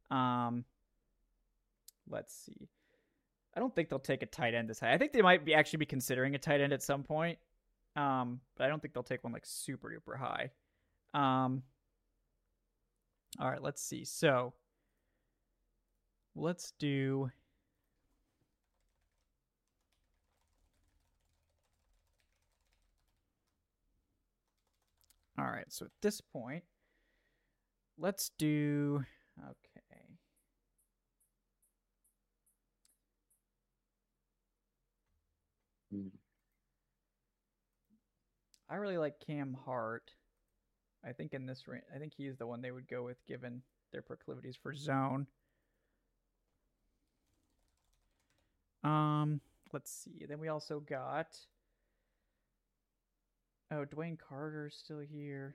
Let's see. I don't think they'll take a tight end this high. I think they might actually be considering a tight end at some point. But I don't think they'll take one like super duper high. All right, let's see. So let's do. All right, so at this point, let's do. Okay. I really like Cam Hart. I think in this range, I think he's the one they would go with given their proclivities for zone. Let's see. Then we also got Dwayne Carter's still here.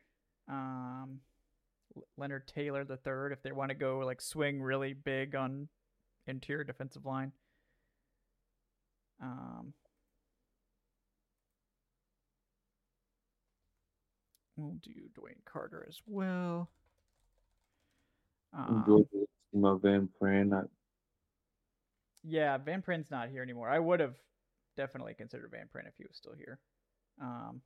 Leonard Taylor the third if they want to go like swing really big on interior defensive line. We'll do Dwayne Carter as well. Van Pran. Yeah, Van Pran's not here anymore. I would have definitely considered Van Pran if he was still here. Yeah,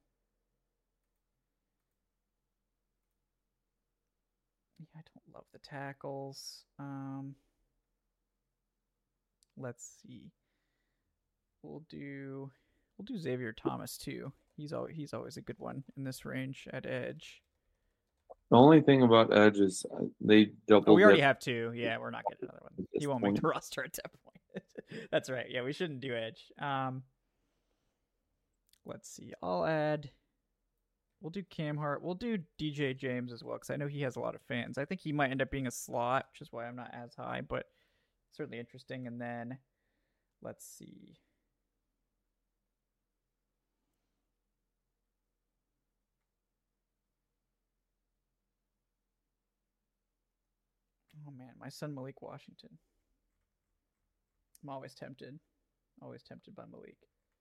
I don't love the tackles. Let's see. We'll do Xavier Thomas too. He's always a good one in this range at edge. The only thing about edge is they double. We already have two. Yeah, we're not getting another one. He won't make the roster at that point. That's right. Yeah, we shouldn't do edge. Let's see. We'll do Cam Hart. We'll do DJ James as well because I know he has a lot of fans. I think he might end up being a slot, which is why I'm not as high, but certainly interesting. And then let's see. Oh man, my son Malik Washington. I'm always tempted by Malik.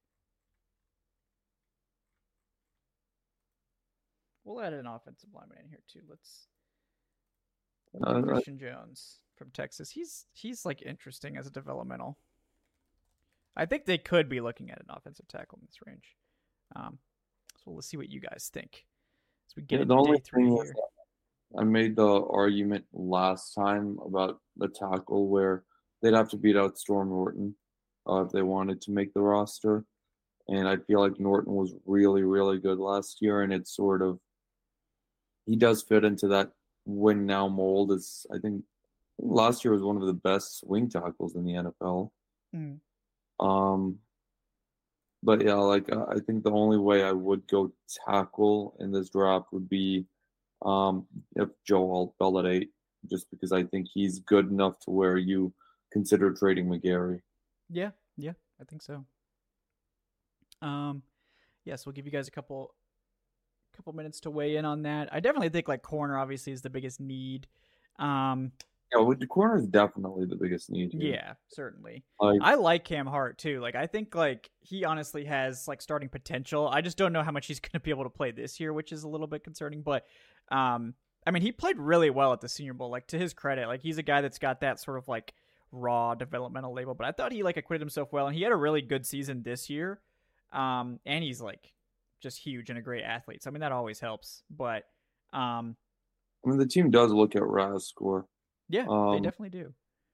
We'll add an offensive lineman in here too. Let's Christian Jones from Texas. He's like interesting as a developmental. I think they could be looking at an offensive tackle in this range. So we'll see what you guys think as we get into day 3 here. I made the argument last time about the tackle where they'd have to beat out Storm Norton if they wanted to make the roster. And I feel like Norton was really, really good last year, and it's sort of he does fit into that win now mold. I think last year was one of the best swing tackles in the NFL. But yeah, like I think the only way I would go tackle in this draft would be if Joe Alt fell at 8, just because I think he's good enough to where you consider trading McGarry. Yeah, I think so. Yes, we'll give you guys a couple minutes to weigh in on that. I definitely think like corner obviously is the biggest need. Yeah, with the corner is definitely the biggest need here. Yeah, certainly. Like, I like Cam Hart too. Like I think like he honestly has like starting potential. I just don't know how much he's going to be able to play this year, which is a little bit concerning. But I mean, he played really well at the Senior Bowl. Like to his credit, like he's a guy that's got that sort of like raw developmental label. But I thought he like acquitted himself well, and he had a really good season this year. And he's like just huge and a great athlete. So I mean that always helps. But I mean, the team does look at RAS score. yeah, they definitely do.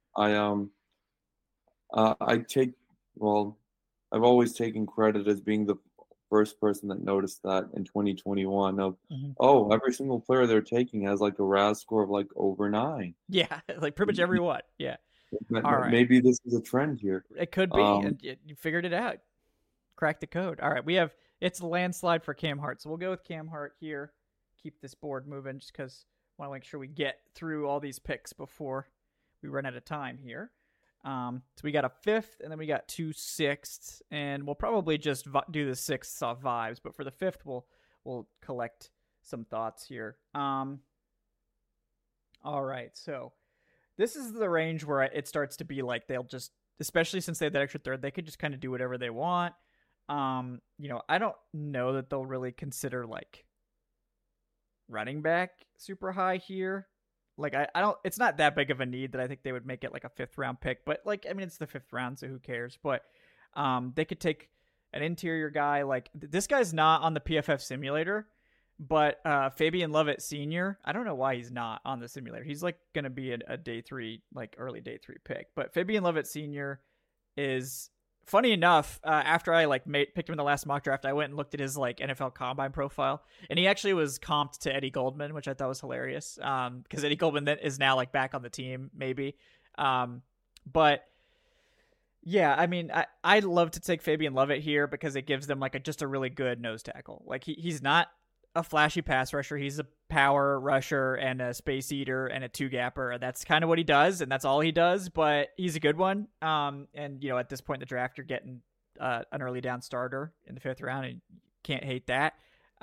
I've always taken credit as being the first person that noticed that in 2021 of every single player they're taking has like a RAS score of like over 9. Yeah, like pretty much everyone. Yeah. All right. Maybe this is a trend here. It could be, and you figured it out. Crack the code. All right, it's a landslide for Cam Hart, so we'll go with Cam Hart here. Keep this board moving just because I want to make sure we get through all these picks before we run out of time here. So we got a 5th, and then we got 2 6ths, and we'll probably just do the 6ths off vibes, but for the 5th, we'll collect some thoughts here. All right, so this is the range where it starts to be like they'll just, especially since they have that extra 3rd, they could just kind of do whatever they want. I don't know that they'll really consider like running back super high here. Like I don't, it's not that big of a need that I think they would make it like a 5th round pick, but like, I mean, it's the 5th round, so who cares? But, they could take an interior guy. Like this guy's not on the PFF simulator, but, Fabian Lovett Sr., I don't know why he's not on the simulator. He's like going to be a day 3, like early day 3 pick, but Fabian Lovett Sr. is, funny enough, after I like picked him in the last mock draft, I went and looked at his like NFL Combine profile, and he actually was comped to Eddie Goldman, which I thought was hilarious. Because Eddie Goldman is now like back on the team, maybe. But yeah, I mean, I'd love to take Fabian Lovett here because it gives them like just a really good nose tackle. Like he's not a flashy pass rusher. He's a power rusher and a space eater and a 2-gapper. And that's kind of what he does. And that's all he does, but he's a good one. And at this point in the draft, you're getting an early down starter in the 5th round, and you can't hate that.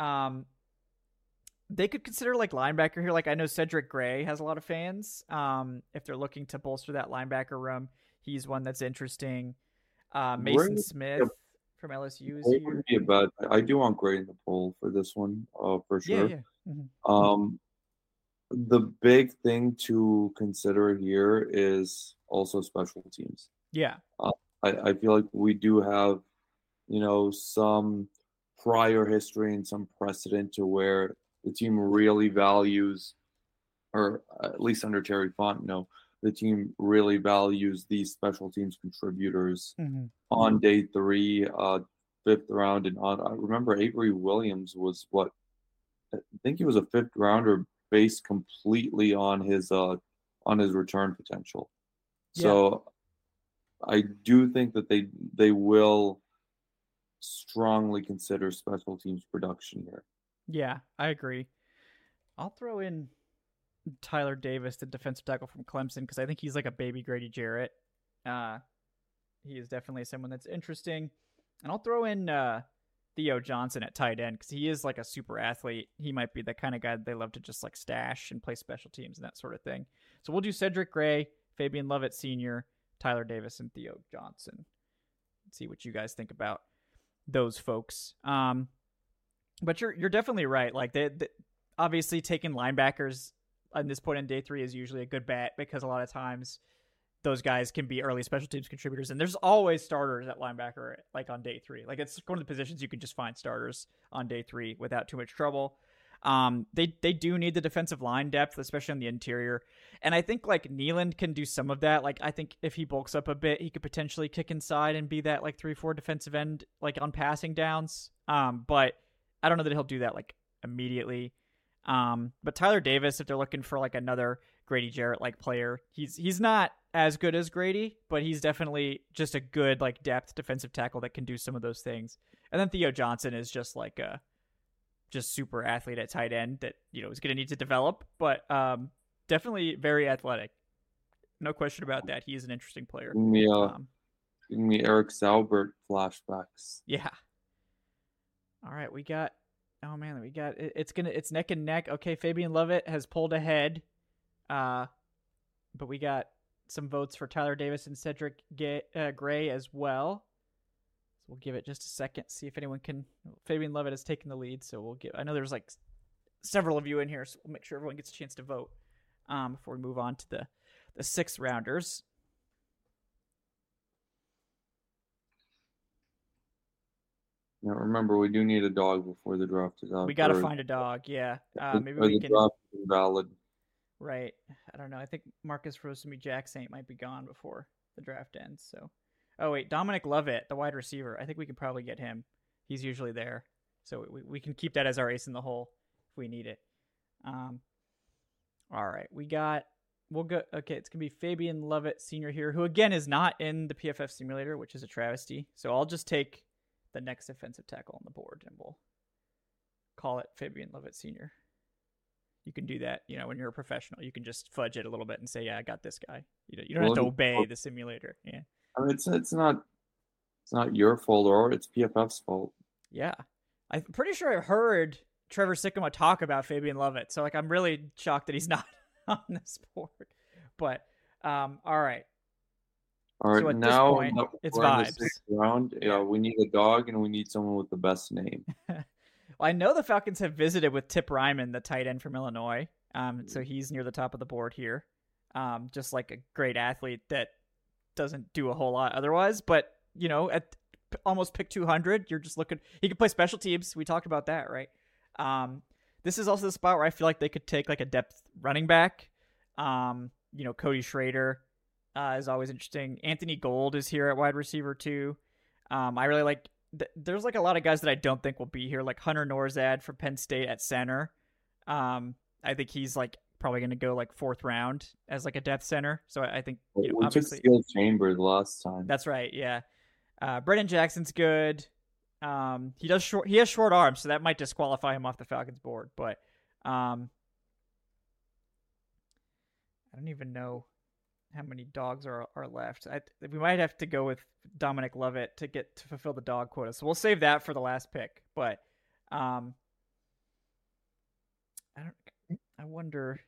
They could consider like linebacker here. Like I know Cedric Gray has a lot of fans. If they're looking to bolster that linebacker room, he's one that's interesting. Mason Smith from LSU is here. Wouldn't be a bad. I do want Gray in the poll for this one, for sure. Yeah. Mm-hmm. The big thing to consider here is also special teams. Yeah. I feel like we do have, some prior history and some precedent to where the team really values, or at least under Terry Fontenot, the team really values these special teams contributors on day 3, 5th round, and on. I remember Avery Williams was I think he was a 5th rounder based completely on his return potential. Yeah. So I do think that they will strongly consider special teams production here. Yeah, I agree. I'll throw in Tyler Davis, the defensive tackle from Clemson, because I think he's like a baby Grady Jarrett. He is definitely someone that's interesting. And I'll throw in Theo Johnson at tight end because he is like a super athlete. He might be the kind of guy that they love to just like stash and play special teams and that sort of thing. So we'll do Cedric Gray, Fabian Lovett Sr., Tyler Davis, and Theo Johnson. Let's see what you guys think about those folks. But you're definitely right. Like they obviously taking linebackers on this point in day 3 is usually a good bet because a lot of times those guys can be early special teams contributors, and there's always starters at linebacker like on day 3. Like it's one of the positions you can just find starters on day 3 without too much trouble. They do need the defensive line depth, especially on the interior. And I think like Nealand can do some of that. Like I think if he bulks up a bit, he could potentially kick inside and be that like 3-4 defensive end, like on passing downs. But I don't know that he'll do that like immediately. But Tyler Davis, if they're looking for like another Grady Jarrett like player, he's not as good as Grady, but he's definitely just a good like depth defensive tackle that can do some of those things. And then Theo Johnson is just like a just super athlete at tight end that, you know, is going to need to develop, but definitely very athletic. No question about that. He is an interesting player. Give me Eric Saubert flashbacks. Yeah. All right, it's neck and neck. Okay, Fabian Lovett has pulled ahead. But we got some votes for Tyler Davis and Cedric Gray as well. So we'll give it just a second, see if anyone can. Fabian Lovett has taken the lead, so I know there's like several of you in here, so we'll make sure everyone gets a chance to vote before we move on to the 6th rounders. Now remember, we do need a dog before the draft is out. We got to find a dog, yeah. Maybe we can. Draft is invalid. Right. I don't know. I think Marcus Rosemy-Jacksaint might be gone before the draft ends. So, oh wait, Dominic Lovett, the wide receiver. I think we could probably get him. He's usually there, so we can keep that as our ace in the hole if we need it. All right, we'll go. Okay, it's gonna be Fabian Lovett Sr. here, who again is not in the PFF simulator, which is a travesty. So I'll just take the next defensive tackle on the board, and we'll call it Fabian Lovett Sr. You can do that, you know, when you're a professional. You can just fudge it a little bit and say, "Yeah, I got this guy." You don't have to obey the simulator. Yeah, I mean, it's not your fault or it's PFF's fault. Yeah, I'm pretty sure I heard Trevor Sikkema talk about Fabian Lovett, so like I'm really shocked that he's not on this board. But all right. All right, so now point, it's vibes. In the 6th round, we need a dog and we need someone with the best name. Well, I know the Falcons have visited with Tip Ryman, the tight end from Illinois. So he's near the top of the board here. Just like a great athlete that doesn't do a whole lot otherwise. But, you know, at almost pick 200, you're just looking. He can play special teams. We talked about that, right? This is also the spot where I feel like they could take like a depth running back. You know, Cody Schrader is always interesting. Anthony Gold is here at wide receiver too. I really like. There's like a lot of guys that I don't think will be here, like Hunter Norzad from Penn State at center. I think he's like probably going to go like 4th round as like a depth center. So I think, you know, we took Steel Chambers last time. That's right. Yeah. Brennan Jackson's good. He has short arms, so that might disqualify him off the Falcons board, but I don't even know how many dogs are left. We might have to go with Dominic Lovett to fulfill the dog quota. So we'll save that for the last pick. But I wonder.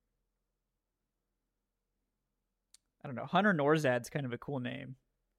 I don't know. Hunter Norzad's kind of a cool name.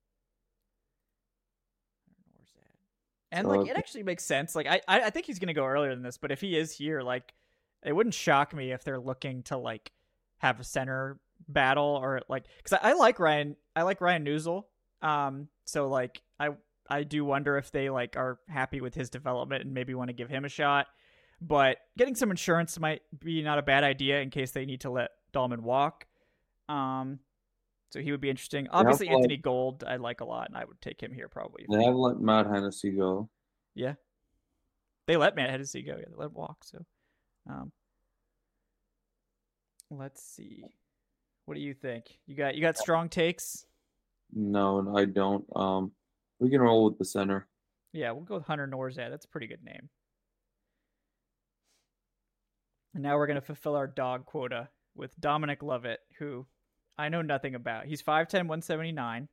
And like it actually makes sense. Like I think he's gonna go earlier than this, but if he is here, like it wouldn't shock me if they're looking to like have a center battle or like because I like Ryan Neusel. So like I do wonder if they like are happy with his development and maybe want to give him a shot. But getting some insurance might be not a bad idea in case they need to let Dahlman walk. So he would be interesting. Obviously, Anthony Gold I like a lot, and I would take him here probably. They have let Matt Hennessy go. Yeah, they let Matt Hennessy go. Yeah, they let him walk. So, let's see. What do you think? You got strong takes? No, I don't. We can roll with the center. Yeah, we'll go with Hunter Norzad. That's a pretty good name. And now we're going to fulfill our dog quota with Dominic Lovett, who I know nothing about. He's 5'10", 179.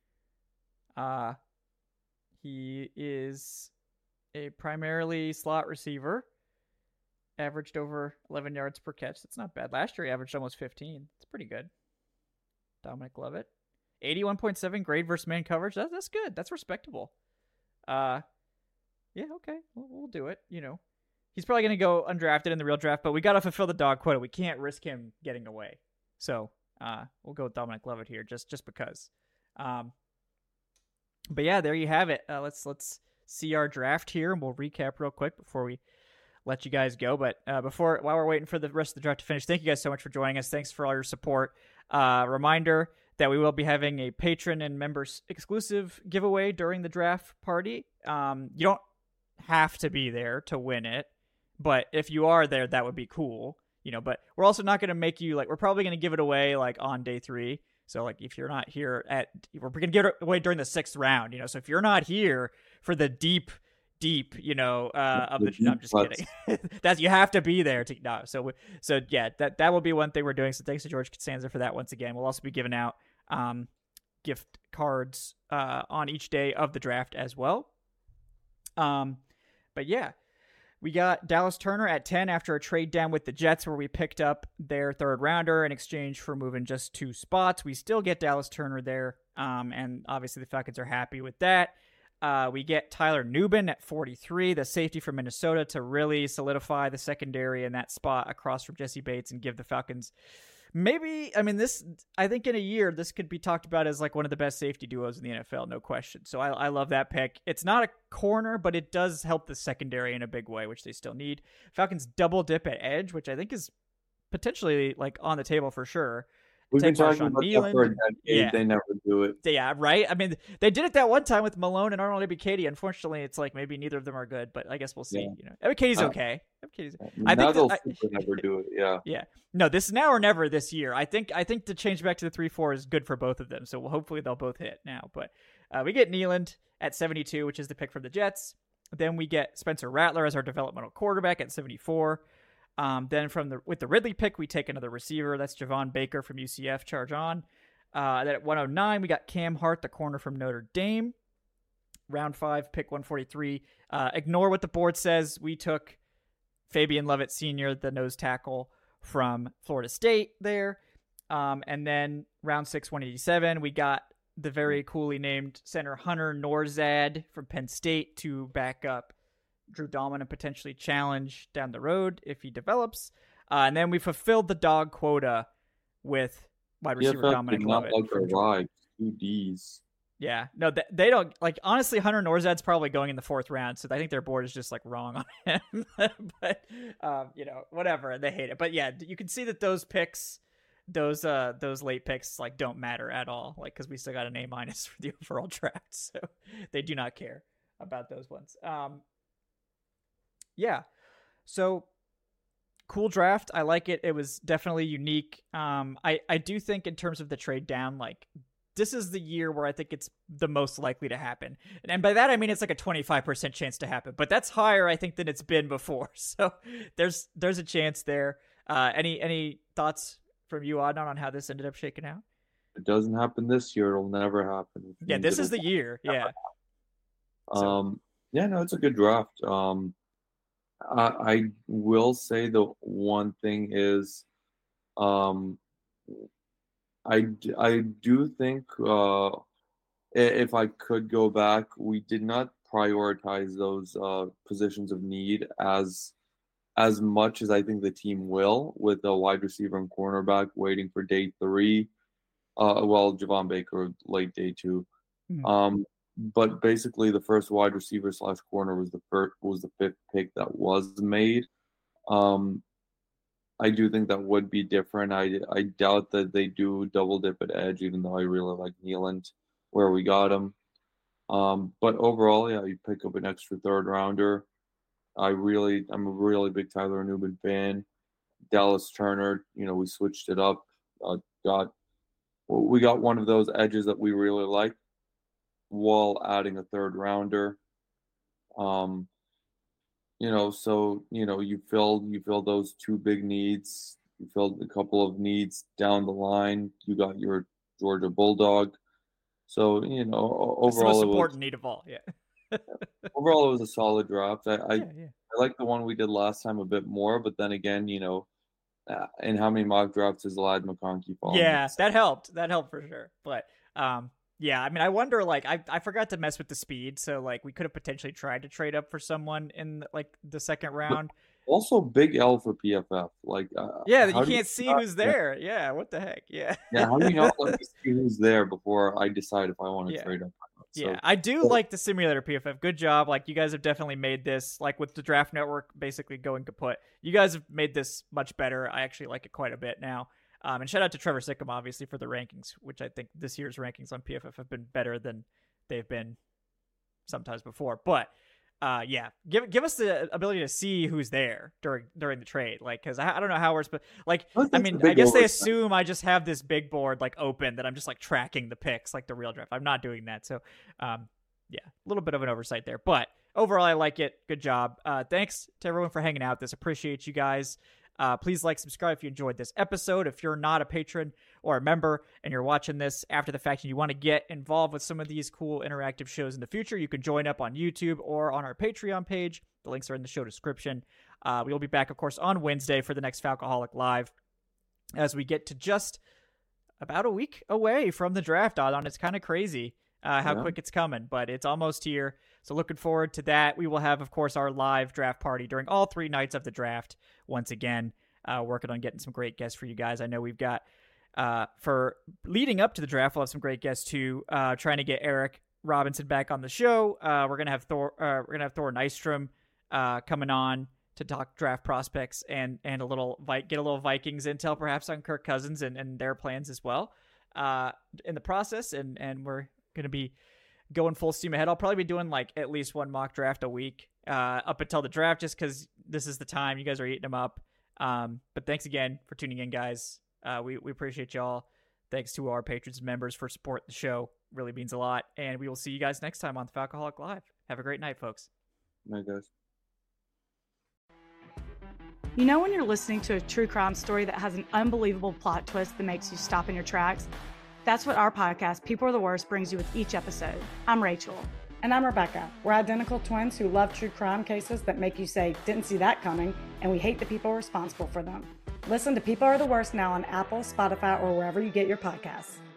He is a primarily slot receiver. Averaged over 11 yards per catch. That's not bad. Last year he averaged almost 15. It's pretty good. Dominic Lovett. 81.7 grade versus man coverage. That's good. That's respectable. Yeah, okay. We'll do it. You know, he's probably going to go undrafted in the real draft, but we got to fulfill the dog quota. We can't risk him getting away. So we'll go with Dominic Lovett here just because. But yeah, there you have it. Let's see our draft here, and we'll recap real quick before we let you guys go. But while we're waiting for the rest of the draft to finish, thank you guys so much for joining us. Thanks for all your support. Reminder that we will be having a patron and members exclusive giveaway during the draft party. You don't have to be there to win it. But if you are there, that would be cool, but we're also not going to make you we're probably going to give it away on day 3. So if you're not here we're going to give it away during the 6th round, so if you're not here for the deep, of the, no, I'm just kidding. That's, you have to be there to, no. So yeah, that will be one thing we're doing. So thanks to George Costanza for that once again. We'll also be giving out, gift cards, on each day of the draft as well. But yeah, we got Dallas Turner at 10 after a trade down with the Jets where we picked up their 3rd rounder in exchange for moving just 2 spots. We still get Dallas Turner there. And obviously the Falcons are happy with that. We get Tyler Nubin at 43, the safety from Minnesota, to really solidify the secondary in that spot across from Jesse Bates and give the Falcons I think in a year, this could be talked about as one of the best safety duos in the NFL, no question. So I love that pick. It's not a corner, but it does help the secondary in a big way, which they still need. Falcons double dip at edge, which I think is potentially on the table for sure. We've been talking about that for a decade. Yeah. They never do it. Yeah, right? They did it that one time with Malone and Arnold Ebiketie. Unfortunately, it's maybe neither of them are good, but I guess we'll see. Yeah. Ebiketie's okay. I think they'll never do it, yeah. Yeah. No, this is now or never this year. I think the change back to the 3-4 is good for both of them, so hopefully they'll both hit now. But we get Nealand at 72, which is the pick from the Jets. Then we get Spencer Rattler as our developmental quarterback at 74. Then with the Ridley pick, we take another receiver. That's Javon Baker from UCF. Charge on. Then at 109, we got Cam Hart, the corner from Notre Dame. Round 5, pick 143. Ignore what the board says. We took Fabian Lovett Sr., the nose tackle from Florida State there. And then round 6, 187, we got the very coolly named center Hunter Norzad from Penn State to back up Drew Dalman and potentially challenge down the road if he develops. And then we fulfilled the dog quota with wide receiver Dominic Lovett. Not 2 Ds. Yeah, no, they don't honestly. Hunter Norzad's probably going in the 4th round, so I think their board is just wrong on him. But whatever, they hate it. But yeah, you can see that those picks, those late picks, don't matter at all. Because we still got an A- for the overall draft, so they do not care about those ones. Yeah, so cool draft. I like it. It was definitely unique. I do think in terms of the trade down, this is the year where I think it's the most likely to happen. And by that, I mean, it's a 25% chance to happen, but that's higher, I think, than it's been before. So there's a chance there. Any thoughts from you, Adnan, on how this ended up shaking out? If it doesn't happen this year, it'll never happen. Yeah, this is the year. Yeah. Yeah, no, it's a good draft. I will say the one thing is, I do think if I could go back, we did not prioritize those positions of need as much as I think the team will, with a wide receiver and cornerback waiting for day 3. Javon Baker late day 2. Mm-hmm. But basically, the first wide receiver / corner was the 5th pick that was made. I do think that would be different. I doubt that they do double dip at edge, even though I really like Nealand where we got him. But overall, yeah, you pick up an extra 3rd rounder. I'm a really big Tyler Nubin fan. Dallas Turner, we switched it up. We got one of those edges that we really like, while adding a 3rd rounder. You fill those 2 big needs. You filled a couple of needs down the line. You got your Georgia Bulldog. So, overall, it's the most important need of all. Yeah. Overall, it was a solid draft. I like the one we did last time a bit more, but then again, in how many mock drafts is Ladd McConkey falling? Yeah, that helped. That helped for sure. But yeah, I wonder, I forgot to mess with the speed, so, we could have potentially tried to trade up for someone in, the 2nd round. Also, big L for PFF. Yeah, you can't see who's there. Yeah, what the heck? Yeah. Yeah, how do you not let me see who's there before I decide if I want to trade up? So, yeah, I do like the simulator PFF. Good job. You guys have definitely made this, with the Draft Network basically going kaput. You guys have made this much better. I actually like it quite a bit now. And shout out to Trevor Sickham, obviously, for the rankings, which I think this year's rankings on PFF have been better than they've been sometimes before. But yeah, give us the ability to see who's there during the trade, like, because I don't know how we're supposed, like, I mean, I guess they assume I just have this big board like open that I'm just like tracking the picks like the real draft. I'm not doing that, so yeah, a little bit of an oversight there, but overall I like it. Good job. Thanks to everyone for hanging out. Appreciate you guys. Please like, subscribe if you enjoyed this episode. If you're not a patron or a member and you're watching this after the fact and you want to get involved with some of these cool interactive shows in the future, you can join up on YouTube or on our Patreon page. The links are in the show description. We will be back, of course, on Wednesday for the next Falcoholic Live as we get to just about a week away from the draft, Adon. It's kind of crazy how quick it's coming, but it's almost here. So looking forward to that. We will have, of course, our live draft party during all 3 nights of the draft. Once again, working on getting some great guests for you guys. I know we've got, for leading up to the draft, we'll have some great guests too. Trying to get Eric Robinson back on the show. We're gonna have Thor Nystrom coming on to talk draft prospects and get a little Vikings intel perhaps on Kirk Cousins and their plans as well in the process. And we're gonna be going full steam ahead. I'll probably be doing like at least 1 mock draft a week up until the draft, just because this is the time you guys are eating them up. But thanks again for tuning in, guys. We appreciate y'all. Thanks to our patrons and members for supporting the show. Really means a lot. And we will see you guys next time on the Falcoholic Live. Have a great night, folks. Night, guys. You know when you're listening to a true crime story that has an unbelievable plot twist that makes you stop in your tracks? That's what our podcast, People Are the Worst, brings you with each episode. I'm Rachel. And I'm Rebecca. We're identical twins who love true crime cases that make you say, didn't see that coming, and we hate the people responsible for them. Listen to People Are the Worst now on Apple, Spotify, or wherever you get your podcasts.